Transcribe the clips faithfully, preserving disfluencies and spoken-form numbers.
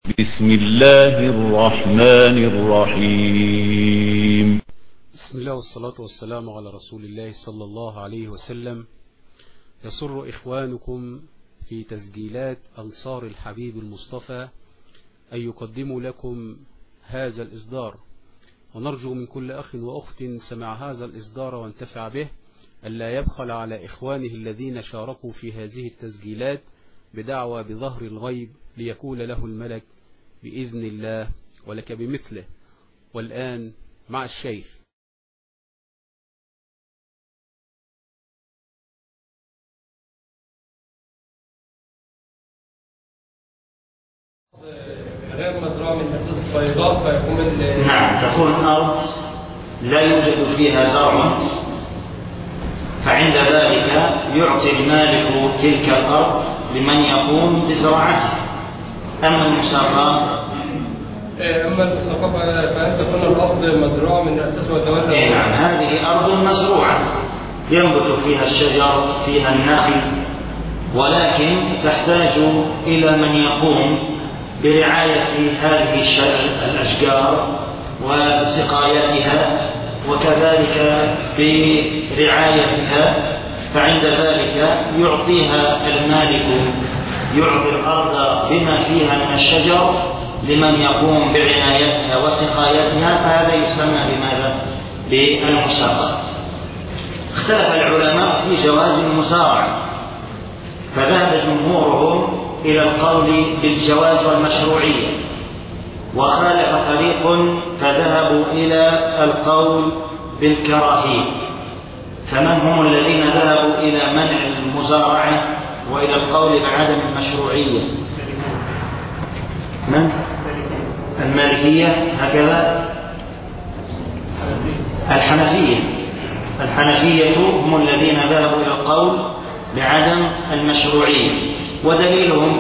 بسم الله الرحمن الرحيم. بسم الله والصلاة والسلام على رسول الله صلى الله عليه وسلم. يسر إخوانكم في تسجيلات أنصار الحبيب المصطفى أن يقدموا لكم هذا الإصدار، ونرجو من كل أخ وأخت سمع هذا الإصدار وانتفع به ألا يبخل على إخوانه الذين شاركوا في هذه التسجيلات بدعوى بظهر الغيب ليكون له الملك بإذن الله ولك بمثله. والآن مع الشيخ. غير مزروعة من أساس بيضاء فيكون ال نعم، تكون أرض لا يوجد فيها زرع، فعند ذلك يعطي المالك تلك الأرض لمن يقوم بزراعتها. أما المساقات أما المساقات فأن تكون الأرض مزروعة من أساس وتولى. نعم، هذه أرض مزروعة ينبت فيها الشجر فيها النخل، ولكن تحتاج إلى من يقوم برعاية هذه الأشجار وسقايتها وكذلك برعايتها، فعند ذلك يعطيها المالك، يعطي الأرض بما فيها من الشجر لمن يقوم بعنايتها وسقايتها، فهذا يسمى بماذا؟ بالمساقات. اختلف العلماء في جواز المزارعة، فذهب جمهورهم إلى القول بالجواز والمشروعية، وخالف فريق فذهبوا إلى القول بالكراهية. فمن هم الذين ذهبوا إلى منع المزارعة وإلى القول بعدم المشروعية؟ من؟ المالكية هكذا؟ الحنفية. الحنفية هم الذين ذهبوا إلى القول بعدم المشروعية، ودليلهم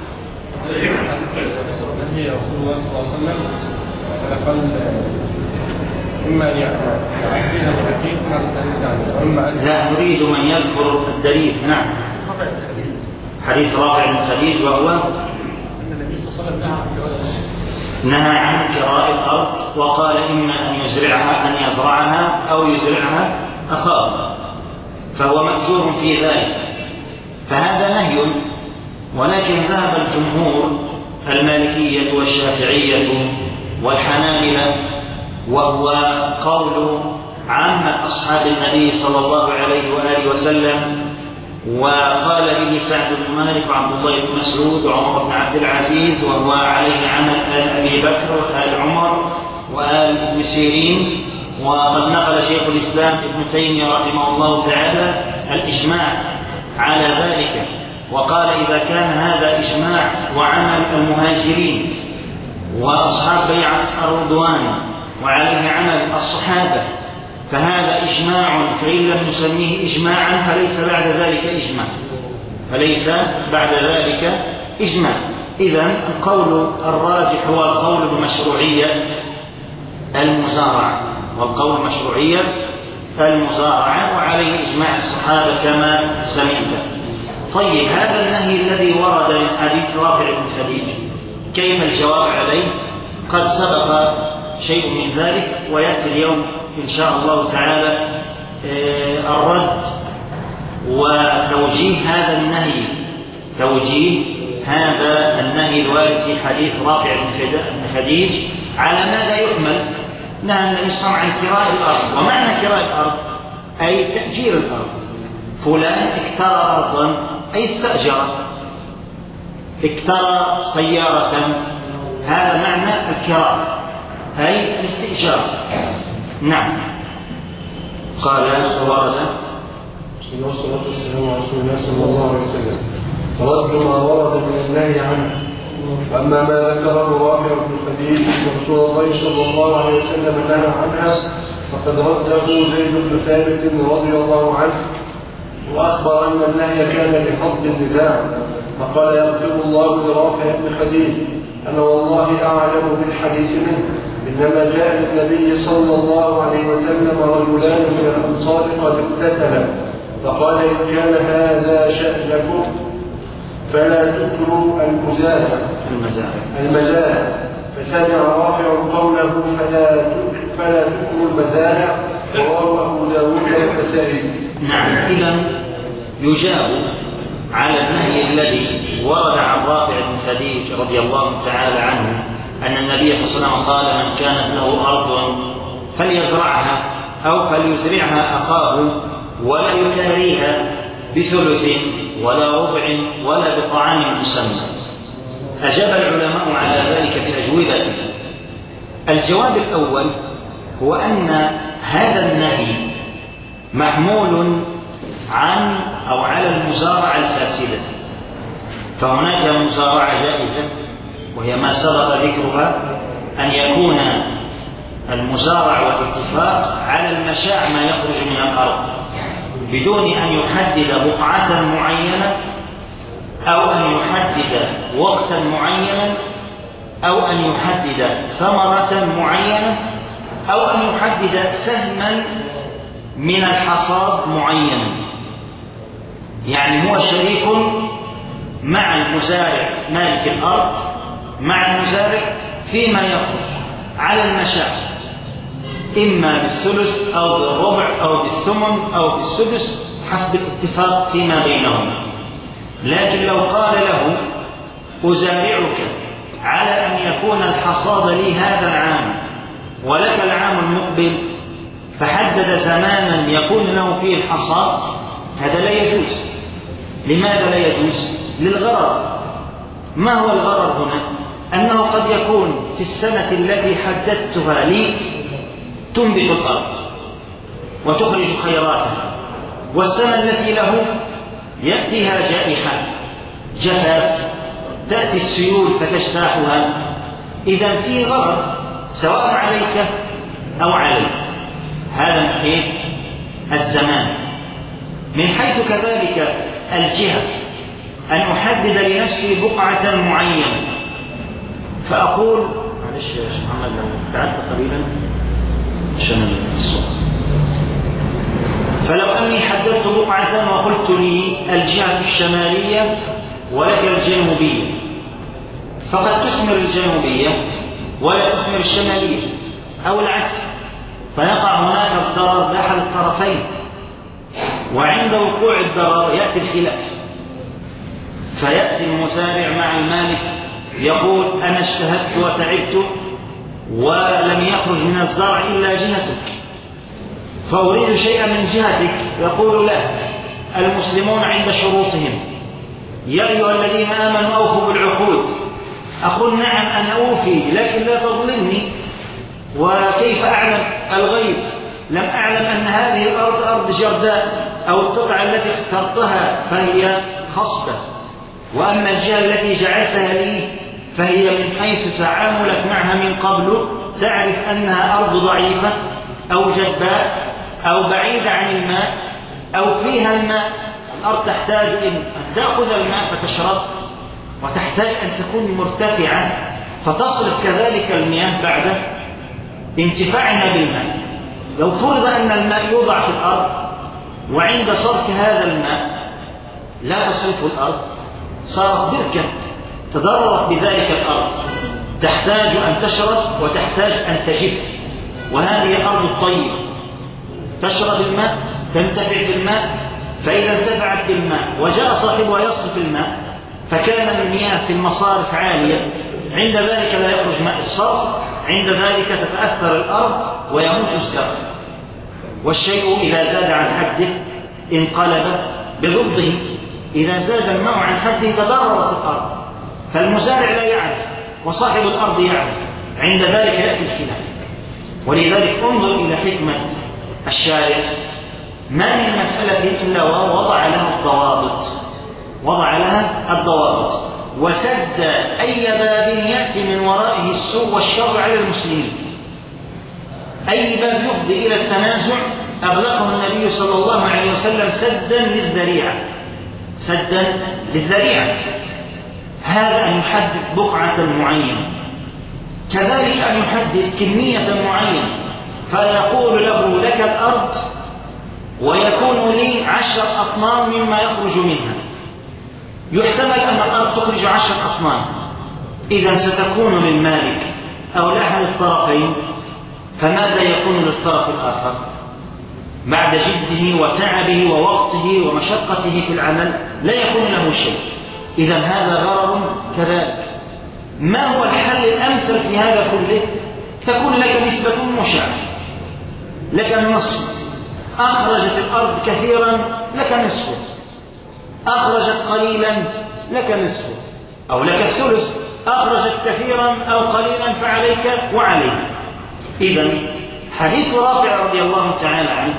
هي رسول الله صلى الله عليه وسلم قال إما أن يعطيها الحديث مع الحديث عنه، لا نريد من يذكر الدليل. نعم، حديث رافع بن خديج، وهو أن النبي صلى الله عليه وسلم نهى عن كراء الأرض وقال إما أن يزرعها أن يزرعها أو يزرعها أخاه، فهو مأجور في ذلك، فهذا نهي. ولكن ذهب الجمهور المالكية والشافعية والحنابلة، وهو قول عامة أصحاب النبي صلى الله عليه وآله وسلم، وقال به سعد بن مالك وعبد الله بن مسعود وعمر بن عبد العزيز، وهو عليه عمل آل أبي بكر وآل عمر وآل ابن سيرين. وقد نقل شيخ الإسلام ابن تيمية رحمه الله تعالى الإجماع على ذلك، وقال إذا كان هذا إجماع وعمل المهاجرين وأصحاب بيعة الرضوان وعليه عمل الصحابة فهذا إجماع، فإن لم نسميه إجماعا فليس بعد ذلك إجماع، فليس بعد ذلك إجماع. إذن القول الراجح هو القول بمشروعية المزارعة، والقول مشروعية المزارعة وعليه إجماع الصحابة كما سمعت. طيب، هذا النهي الذي ورد من حديث رافع بن خديج كيف الجواب عليه؟ قد سبق شيء من ذلك، ويأتي اليوم إن شاء الله تعالى الرد وتوجيه هذا النهي، توجيه هذا النهي الوارد في حديث رافع بن خديج على ماذا يحمل. نهى النبي صلى الله عليه وسلم عن كراء الأرض، ومعنى كراء الأرض أي تأجير الأرض. فلان اكترى أرضا أي استأجر، اكترى سيارة، هذا معنى الكراء أي الاستئجار. نعم. قال ورد بسم الله والصلاة والسلام على رسول الله صلى الله عليه وسلم. رد ما ورد من النهي عنه. وأما ما ذكره رافع بن خديج ورسول الله صلى الله عليه وسلم نهى عنها فقد رده زيد بن ثابت رضي الله عنه، وأخبر أن النهي كان لحفظ النزاع، فقال يغفر الله لرافع بن خديج أنا والله أعلم بالحديث منه، إنما جاء للنبي صلى الله عليه وسلم رجلان من الأنصار قد اقتتلا، فقال إن كان هذا شأنكم فلا تكروا المزارع المزارع المزارع فسمع رافع قوله فلا فلا تكروا المزارع رواه أبو داود والنسائي. نعم. إذن يجاب على النهي الذي ورد عن رافع بن خديج رضي الله تعالى عنه أن النبي صلى الله عليه وسلم قال من كانت له أرض فليزرعها أو فليزرعها أخاه ولا يكاريها بثلث ولا ربع ولا بطعام مسمى. أجاب العلماء على ذلك بأجوبة. الجواب الأول هو أن هذا النهي محمول عن أو على المزارعة الفاسدة، فهناك مزارعة جائزة وهي ما سبق ذكرها، أن يكون المزارع والاتفاق على المشاع ما يخرج من الأرض بدون أن يحدد بقعة معينة أو أن يحدد وقتا معينا أو أن يحدد ثمرة معينة أو أن يحدد سهما من الحصاد معينا. يعني هو شريك مع المزارع مالك الأرض مع المزارع فيما يخرج على المشاع، إما بالثلث أو بالربع أو بالثمن أو بالسدس حسب الاتفاق فيما بينهم. لكن لو قال له أزارعك على أن يكون الحصاد لي هذا العام ولك العام المقبل، فحدد زمانا يكون له فيه الحصاد، هذا لا يجوز. لماذا لا يجوز؟ للغرر. ما هو الغرر هنا؟ أنه قد يكون في السنة التي حددتها لي تنبت الأرض وتخرج خيراتها، والسنة التي له يأتيها جائحة جفاف تأتي السيول فتجتاحها. إذا في غرر سواء عليك أو علي. هذا من حيث الزمان. من حيث كذلك الجهة، أن أحدد لنفسي بقعة معينة فأقول معلش يا شيخ محمد لو تعبت قليلا عشان الصوت. فلو أني حددت بقعة وقلت لي الجهة الشمالية ولك الجنوبية، فقد تثمر الجنوبية ولا تثمر الشمالية أو العكس، فيقع هناك الضرر لأحد الطرفين، وعند وقوع الضرر يأتي الخلاف، فيأتي المزارع مع المالك يقول أنا اجتهدت وتعبت ولم يخرج من الزرع إلا جهتك، فأريد شيئا من جهتك. يقول لا، المسلمون عند شروطهم، يا أيها الذين آمنوا أوفوا بالعقود. أقول نعم أنا أوفي، لكن لا تظلمني. وكيف أعلم الغيب؟ لم أعلم أن هذه الأرض أرض جرداء أو القطعة التي اخترتها فهي خصبة، وأما الجهة التي جعلتها لي فهي من حيث تعاملك معها من قبل تعرف أنها أرض ضعيفة أو جدباء أو بعيدة عن الماء أو فيها الماء. الأرض تحتاج أن تأخذ الماء فتشرب، وتحتاج أن تكون مرتفعة فتصرف كذلك المياه بعد انتفاعنا بالماء. لو فرض أن الماء يوضع في الأرض وعند صرف هذا الماء لا تصرفه الأرض، صارت بركة تضررت بذلك الأرض، تحتاج أن تشرب وتحتاج أن تجف. وهذه الأرض الطيبة تشرب الماء تنتفع بالماء، فإذا انتفعت بالماء وجاء صاحبها يصرف الماء فكان المياه في المصارف عالية، عند ذلك لا يخرج ماء الصرف، عند ذلك تتأثر الأرض ويموت الزرع. والشيء إذا زاد عن حده انقلب بضده، إذا زاد الماء عن حده تضررت الأرض، فالمزارع لا يعرف وصاحب الأرض يعرف، عند ذلك يأتي الخلاف. ولذلك انظر إلى حكمة الشارع، ما من مسألة إلا ووضع لها الضوابط، وضع لها الضوابط وسد أي باب يأتي من ورائه السوء والشر على المسلمين. أي باب يفضي إلى التنازع أغلقه النبي صلى الله عليه وسلم سدا للذريعة، سدا للذريعة. هذا أن يحدد بقعة معينة، كذلك أن يحدد كمية معينة، فيقول له لك الأرض ويكون لي عشر أطنان مما يخرج منها، يحتمل أن الأرض تخرج عشر أطنان، إذا ستكون للمالك أولاها للطرفين، فماذا يكون للطرف الآخر بعد جده وتعبه ووقته ومشقته في العمل؟ لا يكون له شيء. إذا هذا غرض كذلك. ما هو الحل الأمثل في هذا كله؟ تكون لك نسبة مشاعة، لك النصف. أخرجت الأرض كثيرا لك نصفه، أخرجت قليلا لك نصفه، أو لك الثلث. أخرجت كثيرا أو قليلا فعليك وعليك. إذن حديث رافع رضي الله تعالى عنه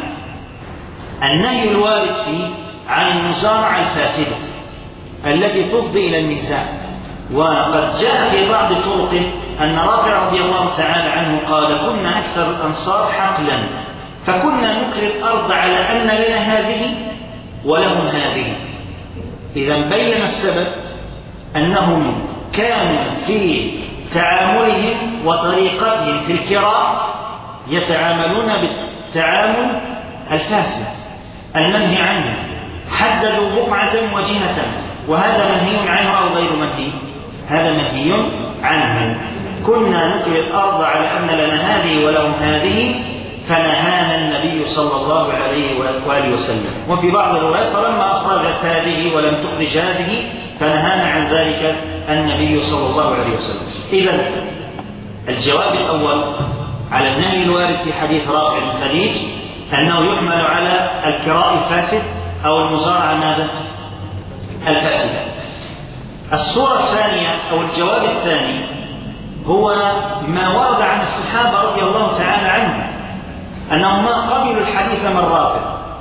النهي الوارد فيه عن المزارعة الفاسدة التي تفضي إلى النزاع، وقد جاء في بعض طرقه أن رافع رضي الله تعالى عنه قال: كنا أكثر الأنصار حقلا، فكنا نكري الأرض على أن لنا هذه ولهم هذه. إذا بين السبب أنهم كانوا في تعاملهم وطريقتهم في الكراء يتعاملون بالتعامل الفاسد المنهي عنه، حددوا بقعة وجهة، وهذا منهي عنه أو غير منهي؟ هذا منهي عنه. كنا نكري الأرض على أن لنا هذه ولهم هذه، فنهانا النبي صلى الله عليه وآله وسلم. وفي بعض الروايات: فلما أخرجت هذه ولم تخرج هذه فنهانا عن ذلك النبي صلى الله عليه وسلم. إذن الجواب الأول على النهي الوارد في حديث رافع بن خديج أنه يحمل على الكراء الفاسد أو المزارعة ماذا؟ الفاسدة. الصورة الثانية أو الجواب الثاني هو ما ورد عن الصحابة رضي الله تعالى عنهم أنهم ما قبلوا الحديث من رافع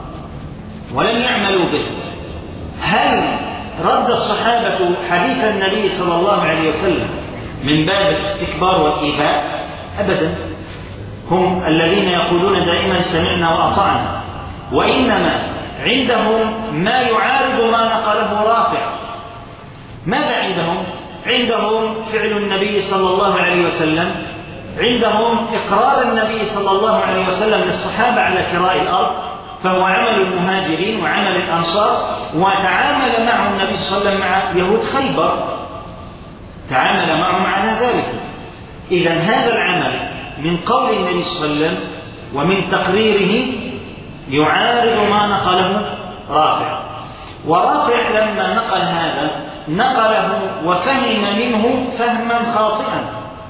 ولم يعملوا به. هل رد الصحابة حديث النبي صلى الله عليه وسلم من باب الاستكبار والإيباء؟ أبدا. هم الذين يقولون دائما سمعنا وأطعنا، وإنما عندهم ما يعارض ما نقله رافع. ماذا عندهم؟ عندهم فعل النبي صلى الله عليه وسلم، عندهم إقرار النبي صلى الله عليه وسلم للصحابة على كراء الأرض، فهو عمل المهاجرين وعمل الأنصار، وتعامل معه النبي صلى الله عليه وسلم مع يهود خيبر، تعامل معهم على ذلك. إذن هذا العمل من قول النبي صلى الله عليه وسلم ومن تقريره يعارض ما نقله رافع. ورافع لما نقل هذا نقله وفهم منه فهما خاطئا،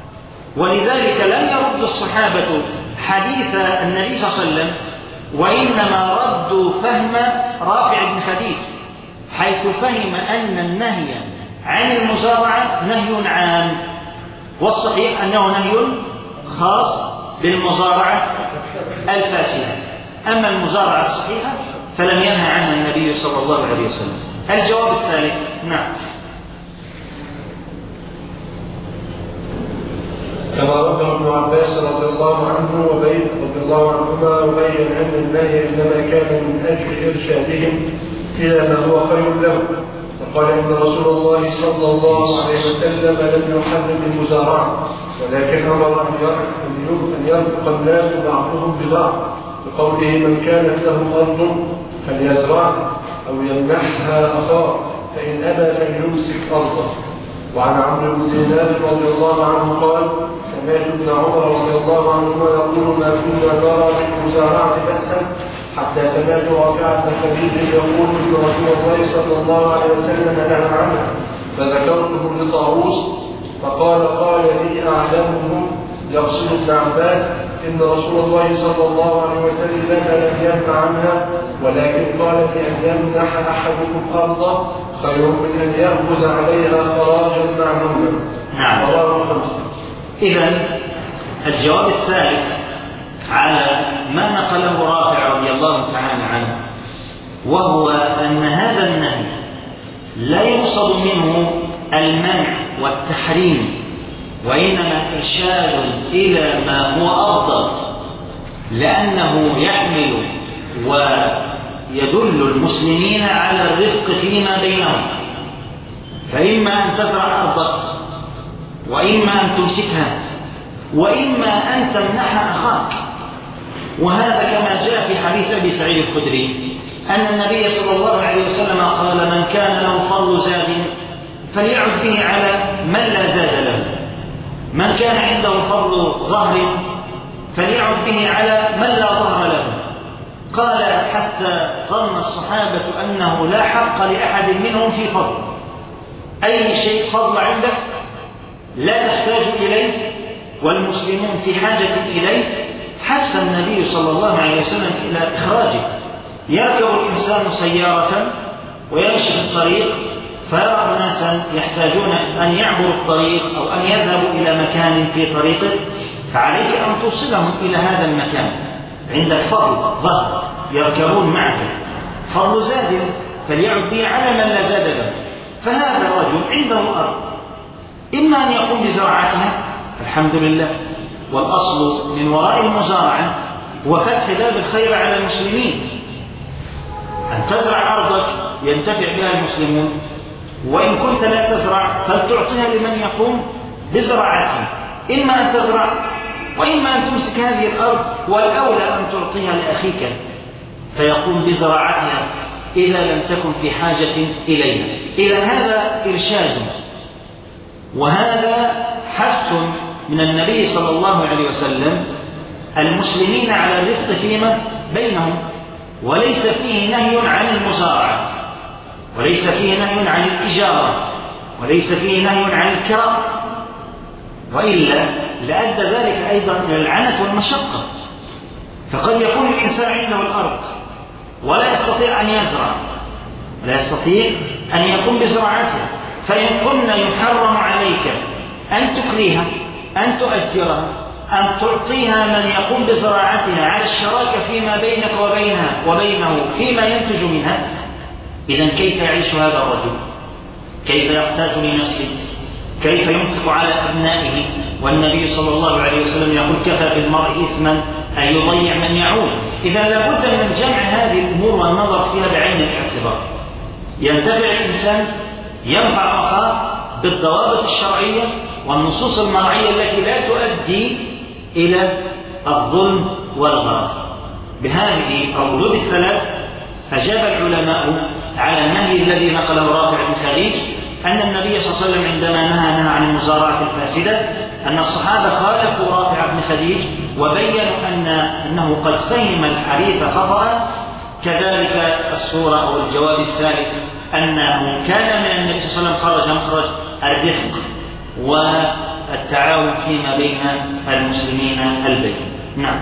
ولذلك لم يرد الصحابة حديث النبي صلى الله عليه وسلم، وإنما ردوا فهم رافع بن خديج، حيث فهم أن النهي عن المزارعة نهي عام، والصحيح أنه نهي خاص بالمزارعة الفاسدة. أما المزارعة الصحيحة فلم ينهى عنها النبي صلى الله عليه وسلم. الجواب الثالث: نعم. كما ذكر ابن عباس رضي الله عنه وبين رضي الله عنهما وبين أن النهي إنما كان من أجل إرشادهم إلى ما هو خير لهم، فقال إن رسول الله صلى الله عليه وسلم لم يحرم المزارعة، ولكن أمر أن يرفق الناس بعضهم ببعض، بقوله من كانت له أرض فليزرعها أو يمنحها أخاه، فإن أبى فليمسك أرضه. وعن عمرو بن دينار رضي الله عنه قال: سمعت ابن عمر رضي الله عنهما يقول: ما كنا نرى في المزارعة بأسا حتى سمعت رافع بن خديج يقول ان رسول الله صلى الله عليه وسلم نهى عنها، فذكرته لطاووس فقال: قال لي اعلمهم يقصد ابن عباس ان رسول الله صلى الله عليه وسلم لم ينهى عنها، ولكن قال بان يمنح احدكم ارضه خير من ان ياخذ عليها خراجا معلوما. نعم. إذن الجواب الثالث على ما نقله رافع رضي الله تعالى عنه، وهو أن هذا النهي لا يقصد منه المنع والتحريم، وإنما إرشاد إلى ما هو أفضل، لأنه يحمل ويدل المسلمين على الرفق فيما بينهم، فإما أن تزرع أرضك، وإما أن تمسكها، وإما أن تمنح أخاك. وهذا كما جاء في حديث أبي سعيد الخدري أن النبي صلى الله عليه وسلم قال: من كان له فضل زاد فليعد به على من لا زاد له، من كان عنده فضل ظهر فليعد به على من لا ظهر له. قال: حتى ظن الصحابة أنه لا حق لأحد منهم في فضل، أي شيء فضل عندك لا تحتاج إليه والمسلمون في حاجة إليه، حث النبي صلى الله عليه وسلم إلى إخراجه. يركب الإنسان سيارة ويمشي في الطريق فيرى ناسا يحتاجون أن يعبروا الطريق أو أن يذهبوا إلى مكان في طريقه، فعليك أن توصلهم إلى هذا المكان. عندك فضل ظهر يركبون معك، فضل زاد فليعد به على من لا زاد له. فهذا الرجل عنده أرض، إما أن يقوم بزراعتها الحمد لله، والأصل من وراء المزارعة هو فتح باب الخير على المسلمين، أن تزرع أرضك ينتفع بها المسلمون، وإن كنت لا تزرع فلتعطيها لمن يقوم بزراعتها، إما أن تزرع وإما أن تمسك هذه الأرض، والأولى أن تعطيها لأخيك فيقوم بزراعتها إذا لم تكن في حاجة إليها. إلى هذا إرشاد، وهذا حث من النبي صلى الله عليه وسلم المسلمين على الرفق فيما بينهم، وليس فيه نهي عن المزارعة، وليس فيه نهي عن الإجارة، وليس فيه نهي عن الكراء، وإلا لأدى ذلك أيضا إلى العنت والمشقة. فقد يكون الإنسان عنده الأرض ولا يستطيع أن يزرع، ولا يستطيع أن يقوم بزراعتها، فإن قلنا يحرم عليك أن تكريها، أن تؤجرها، أن تعطيها من يقوم بزراعتها على الشراكة فيما بينك وبينها وبينه فيما ينتج منها، إذن كيف يعيش هذا الرجل؟ كيف يحتاج لنفسه؟ كيف ينفق على أبنائه؟ والنبي صلى الله عليه وسلم يقول: كفى بالمرء إثما أن يضيع من يعول. إذا لابد من جمع هذه الأمور والنظر فيها بعين الاعتبار. ينتفع الإنسان، ينفع أخاه بالضوابط الشرعية والنصوص المرعية التي لا تؤدي إلى الظلم والغرر. بهذه الردود الثلاث أجاب العلماء على النهي الذي نقله رافع بن خديج أن النبي صلى الله عليه وسلم عندما نهى نهى عن المزارعة الفاسدة، أن الصحابة خالفوا رافع بن خديج وبينوا أن أنه قد فهم الحديث خطأ. كذلك الصورة أو الجواب الثالث أنه كان من النبي صلى الله عليه وسلم خرج مخرج الرفق والتعاون فيما بين المسلمين البين. نعم.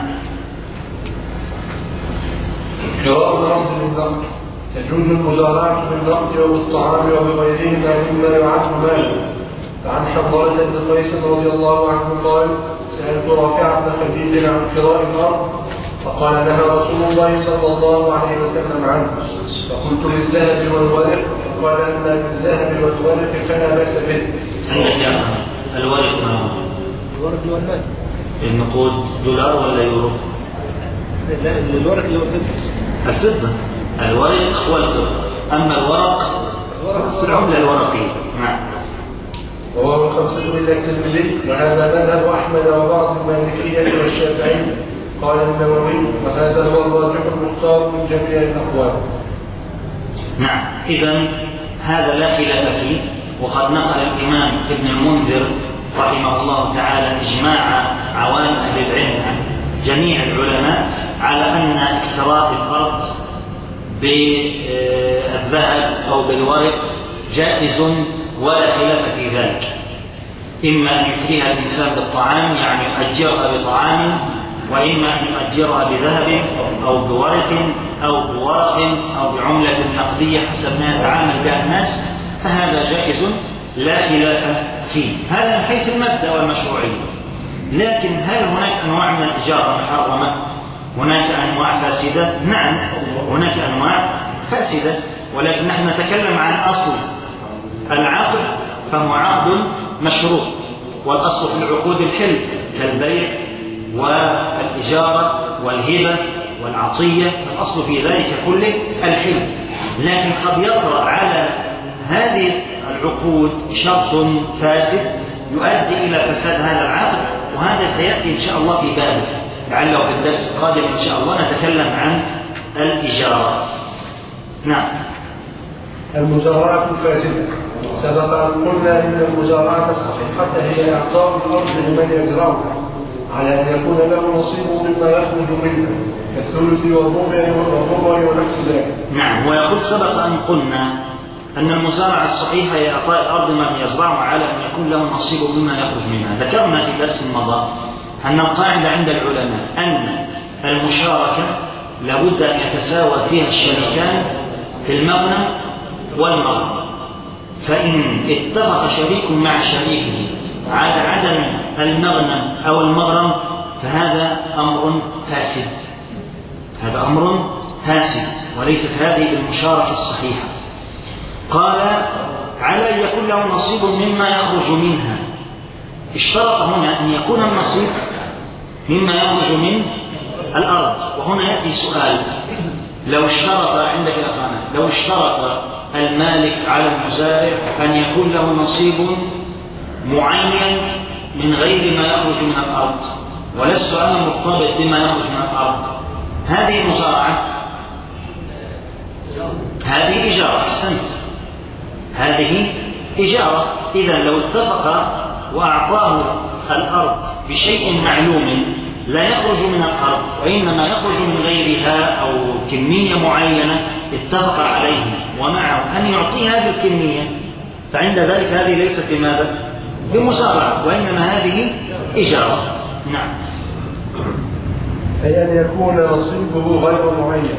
قراءة الأرض بالنقد. يجوز المزارعة بالنقد وبالطعام وبغيرهما مما يعد مالا. فعن حضرة بن قيس رضي الله عنه قال: سألت رافع بن خديج عن قراء الأرض فقال: نهى رسول الله صلى الله عليه وسلم عنه. فقلت: للذهب والورق؟ فقال: أما بالذهب والورق فلا بأس به. عندك يا الورق ما هو؟ الورق والمال. النقود دولار ولا يورو؟ الورق اللي هو الفضة. الفضة. الورق والفضة. أما الورق العملة الورقية. نعم. وهو الخمسة إلا الترمذي، وهذا مذهب أحمد وبعض المالكية والشافعي. قال النووي: وهذا هو الراجح المختار من جميع الأقوال. نعم. إذن هذا لا خلاف فيه، وقد نقل الإمام ابن المنذر رحمه الله تعالى إجماع عوام أهل العلم عن جميع العلماء على أن اكتراء الأرض بالذهب أو بالورق جائز ولا خلاف في ذلك. إما أن يكريها الإنسان بالطعام، يعني يؤجرها بطعام، وإما أن يؤجرها بذهب أو بورق أو بورق أو بعملة نقدية حسب ما يتعامل بها الناس، فهذا جائز لا خلاف فيه. هذا من حيث المبدأ والمشروعية. لكن هل هناك أنواع من الإجارة محرمة؟ هناك أنواع فاسدة؟ نعم، هناك أنواع فاسدة، ولكن نحن نتكلم عن أصل العقد، فهو عقد مشروع، والأصل في العقود الحل كالبيع والإجارة والهبة والعطية، الأصل في ذلك كله الحل. لكن قد يطرأ على هذه العقود شرط فاسد يؤدي إلى فساد هذا العقد، وهذا سيأتي إن شاء الله في بابه، لعله في الدرس القادم إن شاء الله نتكلم عن الإجارة. نعم. المزارعة فاسدة. سبق أن قلنا إن المزارعة الصحيحة هي إعطاء الأرض لمن يزرعها على أن يكون له نصيب مما يخرج منها كالثلث والربع والربع ونحو ذلك. نعم. ويقول سبق أن قلنا أن المزارعة الصحيحة هي إعطاء الأرض من يزرعها على أن يكون له نصيب مما يخرج منها. ذكرنا في درس المضى أن القاعدة عند العلماء أن المشاركة لابد أن يتساوى فيها الشريكان في المغنم والمغنم، فإن اتفق شريك مع شريكه على عدم المغنم أو المغرم فهذا أمر فاسد، هذا أمر فاسد وليست هذه المشاركة الصحيحة. قال على أن يكون له نصيب مما يخرج منها، اشترط هنا أن يكون النصيب مما يخرج من الأرض. وهنا يأتي سؤال، لو اشترط عندك الأخانة لو اشترط المالك على المزارع أن يكون له نصيب معين من غير ما يخرج من الأرض، ولست أنا مرتبط بما يخرج من الأرض، هذه مزارعة؟ هذه إجارة. أحسنت، هذه إجارة. إذا لو اتفق وأعطاه الأرض بشيء معلوم لا يخرج من الأرض وإنما يخرج من غيرها أو كمية معينة اتفق عليه ومعه أن يعطيه هذه الكمية، فعند ذلك هذه ليست بماذا؟ بمزارعة، وإنما هذه إجارة. نعم. أي أن يكون نصيبه غير معين.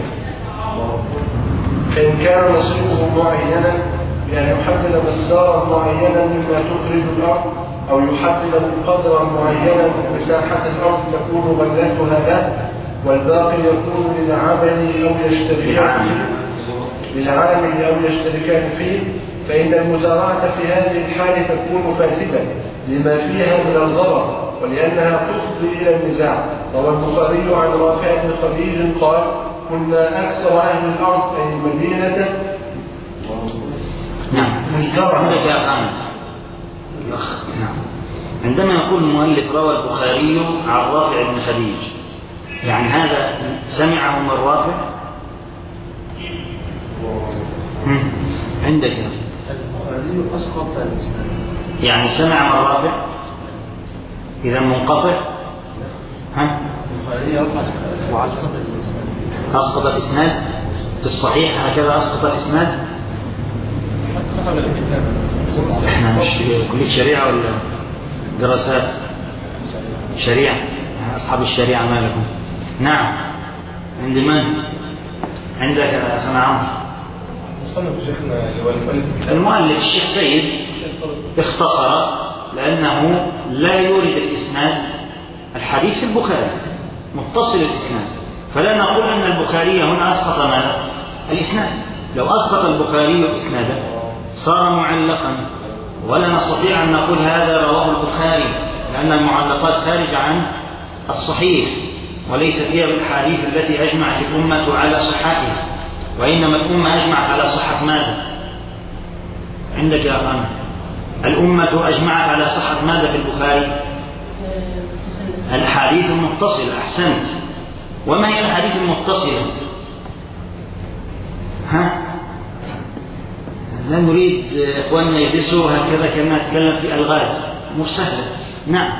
فإن كان نصيبه معينا يعني يحدد مقدارا معينا مما تخرج الأرض أو يحدد قدرا معينا من مساحة الأرض تكون غلتها له والباقي يكون للعامل أو يشتركان فيه للعامل أو يشتركان فيه، فإن المزارعة في هذه الحالة تكون فاسدة لما فيها من الضرر ولأنها تفضي إلى النزاع. روى البخاري عن رافع بن خديج قال: كنا أكثر أهل الأرض أي المدينة نعم. نعم. عندما يقول المؤلف روى البخاري عن رافع بن خديج، يعني هذا سمعه من رافع؟ عندك البخاري أسقط الإسناد، يعني سمع من رافع إذا منقطع. ها؟ البخاري أسقط الإسناد. أسقط الإسناد في الصحيح هكذا أسقط الإسناد؟ احنا مش كلية شريعة ولا دراسات شريعة؟ أصحاب الشريعة ما لكم؟ نعم. عند من؟ عندك أخنا عمرو؟ المؤلف الشيخ سيد اختصر لأنه لا يورد الإسناد. الحديث في البخاري متصل الإسناد، فلا نقول أن البخاري هنا أسقط ماذا؟ الإسناد. لو أسقط البخاري الإسناد صار معلقا، ولا نستطيع أن نقول هذا رواه البخاري، لأن المعلقات خارج عن الصحيح وليست هي الأحاديث التي أجمعت الأمة على صحتها، وإنما الأمة أجمعت على صحة ماذا؟ عندك يا أخوان، الأمة أجمعت على صحة ماذا في البخاري؟ الأحاديث المتصلة. أحسنت. وما هي الأحاديث المتصلة؟ ها؟ لا نريد إخواننا يدرسوا هكذا كما نتكلم في ألغاز، مش سهلة. نعم.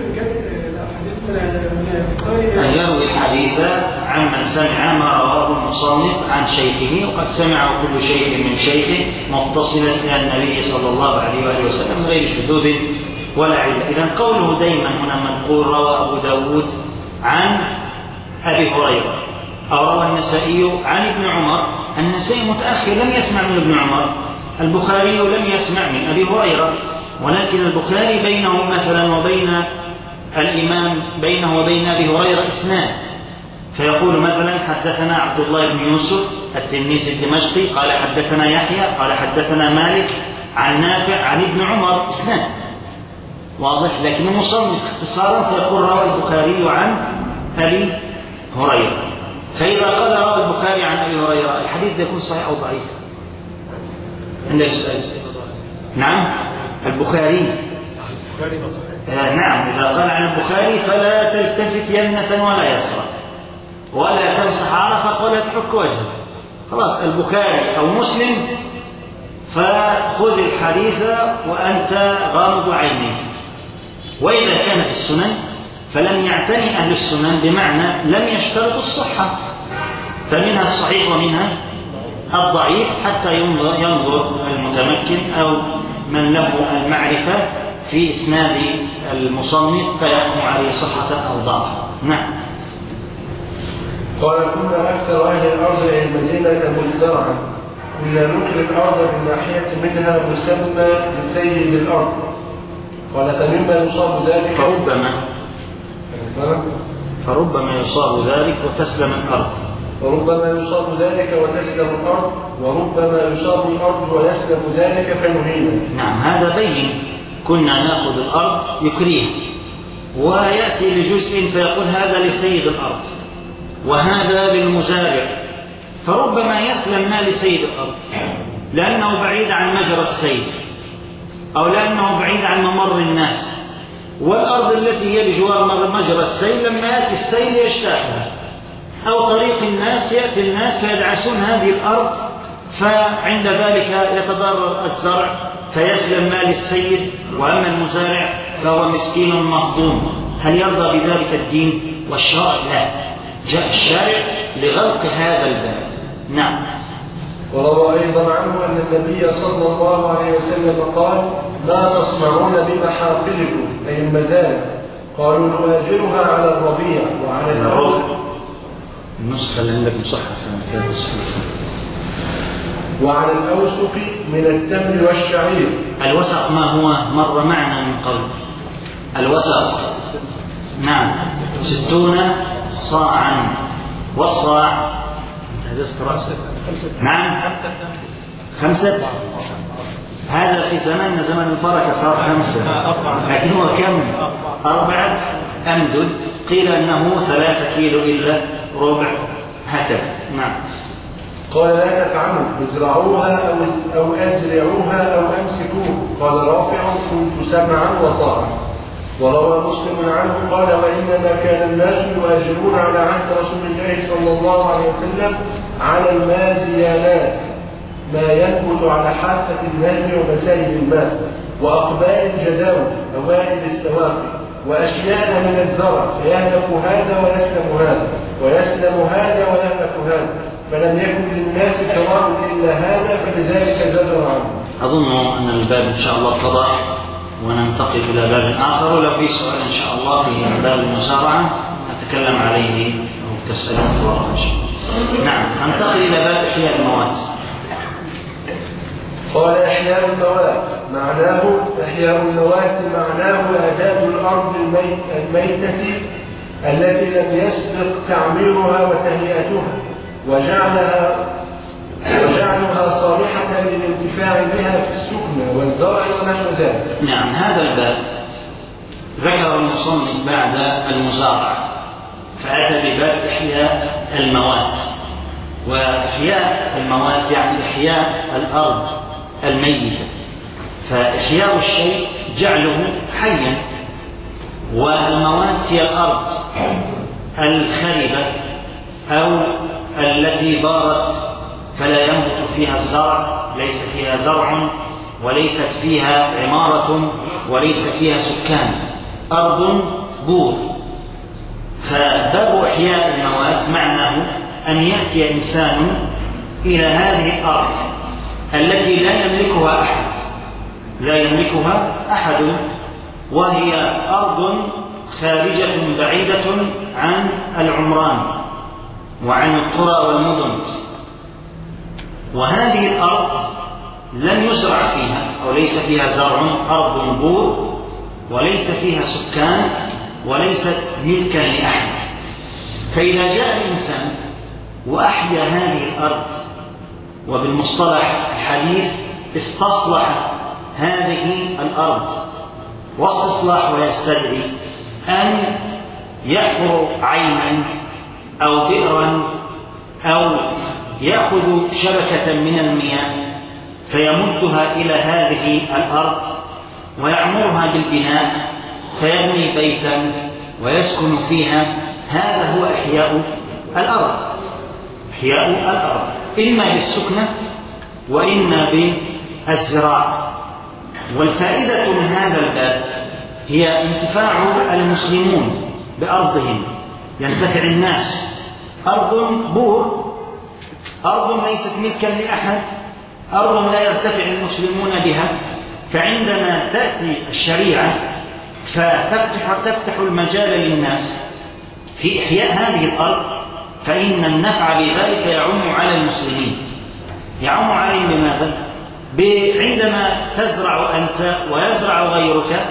أن يروي الحديث عن من سمع ما رواه المصنف عن شيخه، وقد سمعه كل شيخ من شيخه متصلا إلى النبي صلى الله عليه وآله وسلم غير شذوذ ولا علة. إذن قوله دائما هنا منقول روى أبو داود عن أبي هريرة أو روى النسائي عن ابن عمر، النسائي متأخر لم يسمع من ابن عمر، البخاري لم يسمع من أبي هريرة، ولكن البخاري بينه مثلا وبين الإمام بينه وبين أبي هريرة إسناد، فيقول مثلا حدثنا عبد الله بن يوسف التلميذ الدمشقي قال حدثنا يحيى قال حدثنا مالك عن نافع عن ابن عمر إسناد واضح. لكن المصنف اختصارا فيقول روى البخاري عن أبي هريرة، فإذا قال روى البخاري عن أبي هريرة الحديث يكون صحيح أو ضعيف؟ عندك سؤال؟ نعم. البخاري آه نعم. إذا قال عن البخاري فلا تلتفت يمنة ولا يسرى ولا تمسح عرفك ولا تحك وجهك، خلاص البخاري أو مسلم فخذ الحديث وأنت غامض عينيك. وإذا كانت السنن فلم يعتني أهل السنن، بمعنى لم يشترطوا الصحة، فمنها الصحيح ومنها الضعيف حتى ينظر المتمكن أو من له المعرفة في إسناد المصنف فيحكم عليه صحة أو ضعفا. نعم. قال كنا أكثر أهل الأرض المدينة مزدرعا، كنا نكر الأرض من ناحية منها مسمى لسيد الأرض. قال فمما يصاب ذلك فربما فربما يصاب ذلك وتسلم الأرض وربما يصاب ذلك وتسلم الأرض وربما يصاب الأرض ويسلم ذلك فنهينا. نعم، هذا بين. كنا نأخذ الأرض يكريه ويأتي لجزء فيقول هذا لسيد الأرض وهذا للمزارع، فربما يسلم ما لسيد الأرض لأنه بعيد عن مجرى السيل أو لأنه بعيد عن ممر الناس، والأرض التي هي بجوار مجرى السيل لما يأتي السيل يجتاحها، أو طريق الناس يأتي الناس فيدعسون هذه الأرض، فعند ذلك يتضرر الزرع فيسلم مال السيد، وأما المزارع فهو مسكين مهضوم. هل يرضى بذلك الدين والشرع؟ لا، جاء الشارع لغلق هذا الباب. نعم. وروى أيضا عنه أن النبي صلى الله عليه وسلم قال ما تصنعون بمحافلكم أي المزارع؟ قالوا نؤاجرها على الربيع وعلى العود. النسخة اللي عندك مصحفة وعلى الأوسق من التمر والشعير. الوسق ما هو مر معنا من قبل؟ الوسق نعم ستون صاعا، والصاع نعم خمسة. هذا في زماننا زمن البركة صار خمسة، لكن هو كم؟ أربعة أمدد. قيل أنه ثلاثة كيلو إلا ربع هكذا. نعم. قال لا تفعلوا ازرعوها أو, أو أزرعوها أو أمسكوه. قال رافع كنت سمعا وطاعا. وروى مسلم عنه قال وإنما كان الناس يؤاجرون على عهد رسول الله صلى الله عليه وسلم على الماديانات، ما ينبت على حافة النهر ومسائل الماء وأقبال الجداول أوائل السواقي وأشياء من الزرع، فيهلك هذا ويسلم هذا ويسلم هذا ويهلك هذا، فلم يكن للناس ثواب إلا هذا، فلذلك زجر عنه. أظن أن الباب إن شاء الله اتضح، وننتقل إلى باب آخر. ولو في سؤال إن شاء الله في باب المسارعة نتكلم عليه أو تسألون في. نعم. ننتقل إلى باب إحياء الموات. قال إحياء الموات معناه إحياء الموات معناه إعداد الأرض الميتة التي لم يسبق تعميرها وتهيئتها وجعلها وجعلها صالحة للانتفاع بها في السكن والزرع ونحو ذلك. نعم. هذا الباب ذكر المصنف بعد المزارعة فأتى بباب إحياء الموات. وإحياء الموات يعني إحياء الأرض الميتة، فإحياء الشيء جعله حيا، والموات هي الأرض الخربة أو التي بارت فلا ينبت فيها الزرع، ليس فيها زرع وليست فيها عمارة وليس فيها سكان، أرض بور. فباب إحياء الموات معناه أن يأتي إنسان إلى هذه الأرض التي لا يملكها أحد لا يملكها أحد وهي أرض خارجة بعيدة عن العمران وعن القرى والمدن، وهذه الأرض لم يزرع فيها أو ليس فيها زرع، أرض بور وليس فيها سكان وليست ملكا لأحد. فإذا جاء الإنسان وأحيا هذه الأرض، وبالمصطلح الحديث استصلح هذه الأرض، واستصلاح ويستدعي أن يحفر عينا أو بئرا أو يأخذ شبكة من المياه فيمدها إلى هذه الأرض ويعمرها بالبناء فيبني بيتا ويسكن فيها. هذا هو إحياء الأرض. إحياء الأرض إما بالسكنة وإما بالزراعة. والفائدة من هذا الباب هي انتفاع المسلمون بأرضهم، ينتفع الناس. أرض بور، أرض ليست ملكا لأحد، أرض لا يرتفع المسلمون بها، فعندما تأتي الشريعة فتفتح تفتح المجال للناس في إحياء هذه الأرض، فإن النفع بذلك يعم على المسلمين. يعم عليهم بماذا؟ عندما تزرع أنت ويزرع غيرك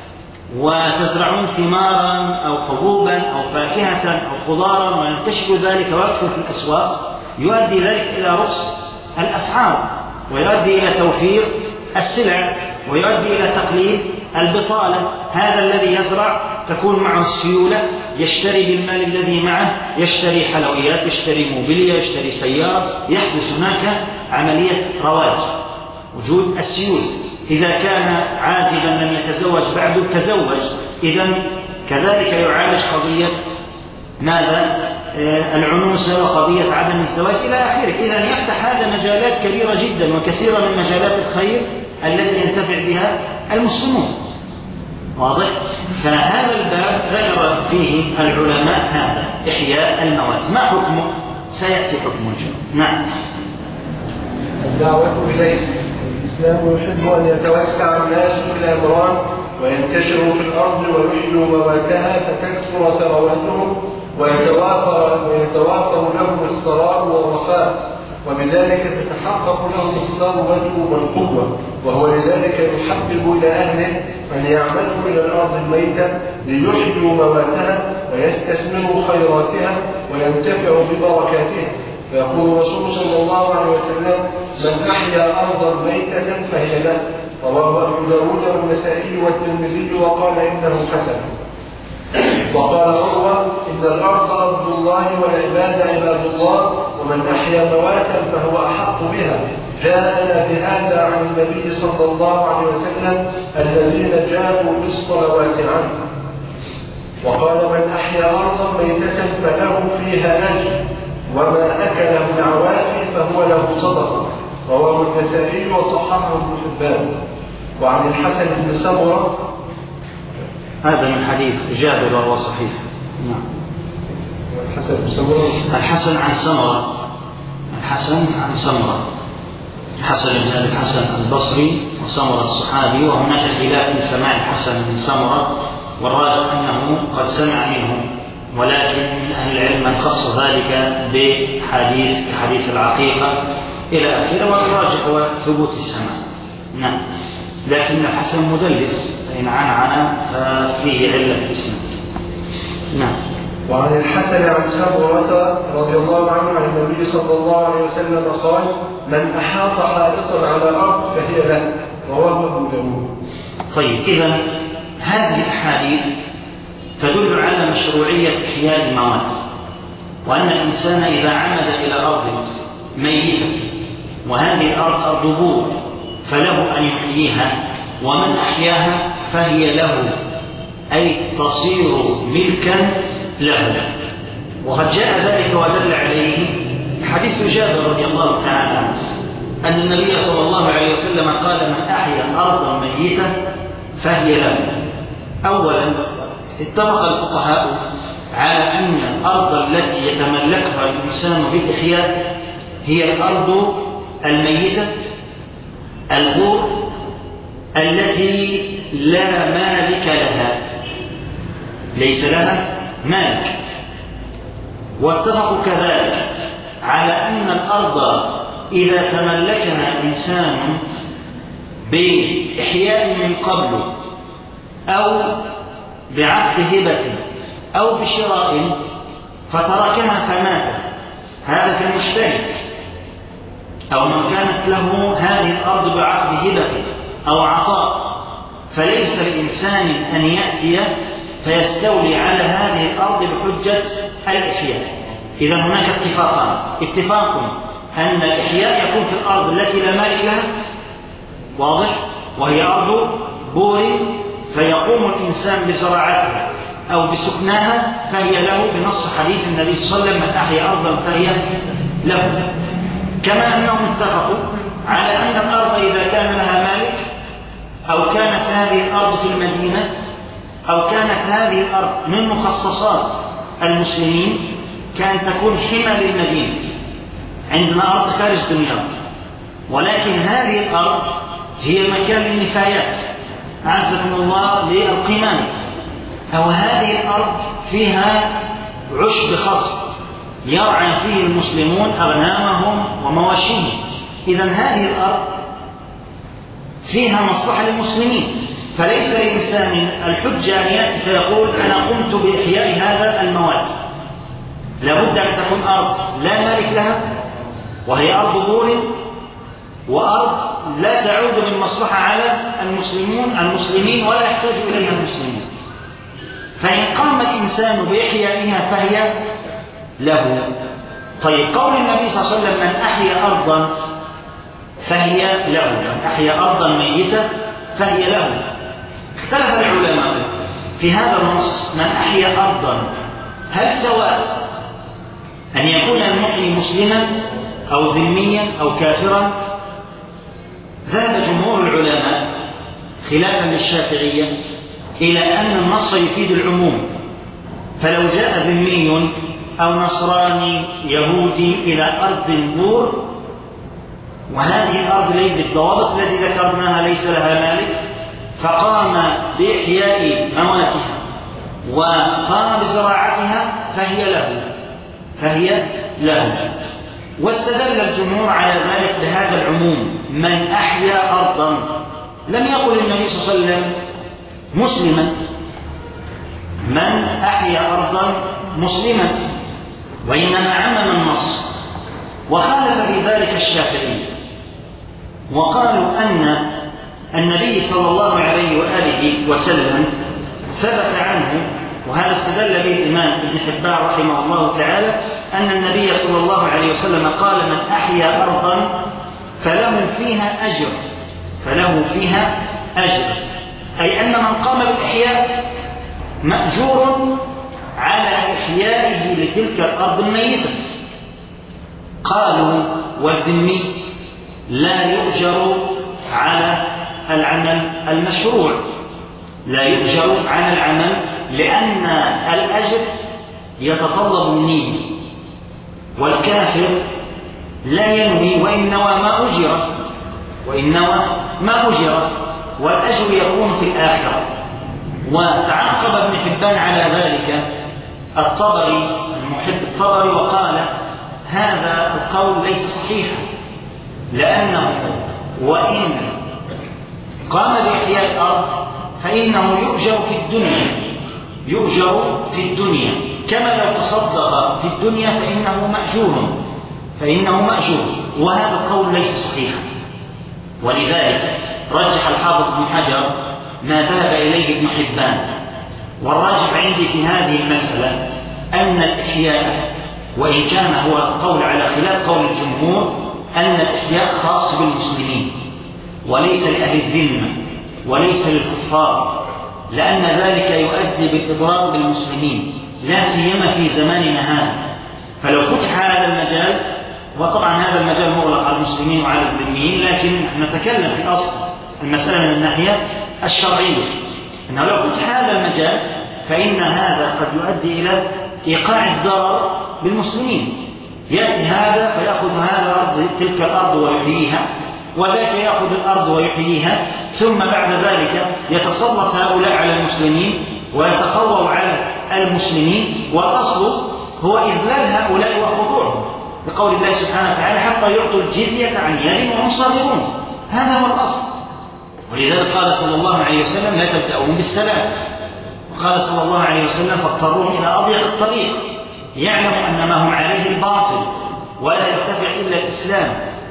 وتزرعون ثمارا أو حبوبا أو فاكهة أو خضارا وينتشر ذلك ويكثر في الأسواق، يؤدي ذلك إلى رخص الأسعار، ويؤدي إلى توفير السلع، ويؤدي إلى تقليل البطالة. هذا الذي يزرع تكون معه السيولة، يشتري بالمال الذي معه، يشتري حلويات، يشتري موبيليا، يشتري سيارة، يحدث هناك عملية رواج، وجود السيولة. إذا كان عازبا لم يتزوج بعد تزوج، إذن كذلك يعالج قضية ماذا؟ العنوسة وقضية عدم الزواج إلى آخره. إذن يفتح هذا مجالات كبيرة جدا وكثيرة من مجالات الخير التي ينتفع بها المسلمون. واضح؟ فهذا الباب ذكر فيه العلماء هذا إحياء الموات. ما حكمه؟ سيأتي حكمه إن شاء الله. نعم. الدعوة إليه. الإسلام يحب أن يتوسع الناس إلى أمران وينتشروا في الأرض ويحيوا مواتها فتكثر ثرواتهم ويتوافر ويتوافر لهم الثراء والرخاء، وبذلك تتحقق لهم الثروة والقوة. وهو لذلك يحبب إلى أهله أن يعملوا إلى الأرض الميتة ليحيوا مواتها ويستثمروا خيراتها وينتفعوا ببركاتها. فيقول الرسول صلى الله عليه وسلم: من أحيا أرضا ميتة فهي له. رواه أبو داود والنسائي والترمذي وقال إنه حسن. وقال عروة: إن الأرض أرض الله والعباد عباد الله، ومن أحيا مواتا فهو أحق بها. جاءنا بهذا عن النبي صلى الله عليه وسلم الذين جاءوا بالصلوات عنه. وقال: من أحيا أرضا ميتة فله فيها أجر، وما أكله العوافي فهو له صدقة. رواه النسائي وصححه ابن حبان. وعن الحسن بن سمرة، هذا من حديث جابر وهو صحيح. نعم. الحسن بن سمرة الحسن عن سمرة الحسن عن سمرة الحسن بن أبي الحسن البصري وسمرة الصحابي، وهناك خلاف في سماع الحسن بن سمرة، والراجح أنه قد سمع منه، ولكن من أهل العلم من خص ذلك بحديث كحديث العقيقة إلى آخره، والراجح هو ثبوت السماع. نعم. لكن الحسن مدلس، فإن عنعن ففيه علة الإسناد. نعم. وعن الحسن عن سمرة رضي الله عنه عن النبي صلى الله عليه وسلم قال: من أحاط حائطا على الأرض فهي له. رواه أبو داود. طيب، إذن هذه الأحاديث تدل على مشروعية إحياء الموات، وأن الإنسان إذا عمد إلى أرض ميتة وهذه الأرض أرض بور فله أن يحييها، ومن أحياها فهي له، أي تصير ملكا له. وقد جاء ذلك ودل عليه حديث جابر رضي الله تعالى عنه أن النبي صلى الله عليه وسلم قال: من أحيا أرضا ميتة فهي له. أولا، اتفق الفقهاء على أن الأرض التي يتملكها الإنسان بالإحياء هي الأرض الميتة البور التي لا مالك لها، ليس لها مالك. واتفقوا كذلك على أن الأرض إذا تملكها إنسان بإحياء من قبل أو بعقد هبة أو بشراء فتركها فمات، هذا كالمشتري، أو من كانت له هذه الأرض بعقد هبة أو عطاء، فليس لإنسان أن يأتي فيستولي على هذه الأرض بحجة الإحياء. إذا هناك اتفاقان: اتفاق أن الإحياء يكون في الأرض التي لا مالك لها، واضح، وهي أرض بور، فيقوم الإنسان بزراعتها أو بسكناها فهي له بنص حديث النبي صلى الله عليه وسلم: من أحيا أرضا فهي له. كما أنهم اتفقوا على أن الأرض إذا كان لها مالك أو كانت هذه الأرض في المدينة أو كانت هذه الأرض من مخصصات المسلمين كان تكون حمى للمدينة. عندنا أرض خارج دمياط، ولكن هذه الأرض هي مكان للنفايات أعزكم الله للقمام، أو هذه الأرض فيها عشب خصب يرعى فيه المسلمون أغنامهم ومواشيهم. إذن هذه الأرض فيها مصلحة للمسلمين، فليس لإنسان الحجة أن يأتي فيقول أنا قمت بإحياء هذا المواد. لابد أن تكون أرض لا مالك لها، وهي أرض بور، وأرض لا تعود بالمصلحة على المسلمون المسلمين ولا يحتاج إليها المسلمون. فإن قام الإنسان بإحيائها فهي له. طيب قول النبي صلى الله عليه وسلم من أحيا أرضا فهي له، من أحيا أرضا ميتة فهي له. اختلف العلماء في هذا النص من أحيا أرضا، هل سواء أن يكون المحيي مسلما أو ذميا أو كافرا؟ ذهب جمهور العلماء خلافا للشافعية إلى أن النص يفيد العموم، فلو جاء ذمي أو نصراني يهودي إلى أرض بور، وهذه الأرض ليس بالضوابط التي ذكرناها ليس لها مالك، فقام بإحياء مواتها وقام بزراعتها فهي له فهي له واستدل الجمهور على ذلك بهذا العموم من أحيا أرضا. لم يقل النبي صلى الله عليه وسلم مسلما، من أحيا أرضا مسلما، وإنما عمم النص. وخالف في ذلك الشافعي وقالوا أن النبي صلى الله عليه وآله وسلم ثبت عنه، وهذا استدل به الإمام ابن حبان رحمه الله تعالى، أن النبي صلى الله عليه وسلم قال من أحيا أرضا فله فيها أجر فله فيها أجر أي أن من قام بالإحياء مأجور على إحيائه لتلك الأرض الميتة. قالوا والذمي لا يؤجر على العمل المشروع، لا يؤجر على العمل، لأن الأجر يتطلب النية، والكافر لا ينوي وإن نوى ما أجر وإن نوى ما أجر والأجر يكون في الآخرة. وتعقب ابن حبان على ذلك الطبري المحب الطبري وقال هذا القول ليس صحيحا، لأنه وإن قام بإحياء الأرض فإنه يؤجر في الدنيا يؤجر في الدنيا كما لو تصدق في الدنيا فإنه مأجور فإنه مأجور وهذا القول ليس صحيحا. ولذلك رجح الحافظ ابن حجر ما ذهب إليه ابن حبان، والراجح عندي في هذه المسألة أن الإحياء وإن كان هو القول على خلاف قول الجمهور أن الإحياء خاص بالمسلمين وليس لأهل الذمة وليس للكفار، لأن ذلك يؤدي بالإضرار بالمسلمين لا سيما في زماننا هذا. فلو فتح هذا المجال، وطبعا هذا المجال مغلق على المسلمين وعلى الذميين، لكن نتكلم في أصل المسألة من الناحية الشرعية، أنه لو فتح هذا المجال فإن هذا قد يؤدي إلى إيقاع الضرر بالمسلمين. يأتي هذا فيأخذ هذا الأرض تلك الأرض ويحييها، وذاك يأخذ الأرض ويحييها، ثم بعد ذلك يتسلط هؤلاء على المسلمين ويتقووا على المسلمين، والأصل هو إذلال هؤلاء وخضوعهم بقول الله سبحانه وتعالى حتى يعطوا الجزية عن يد وهم صاغرون. هذا هو الأصل. ولذلك قال صلى الله عليه وسلم لا تبدأون بالسلام، وقال صلى الله عليه وسلم فاضطروا إلى أضيق الطريق، يعلم أن ما هم عليه الباطل ولا يرتفع إلا الإسلام.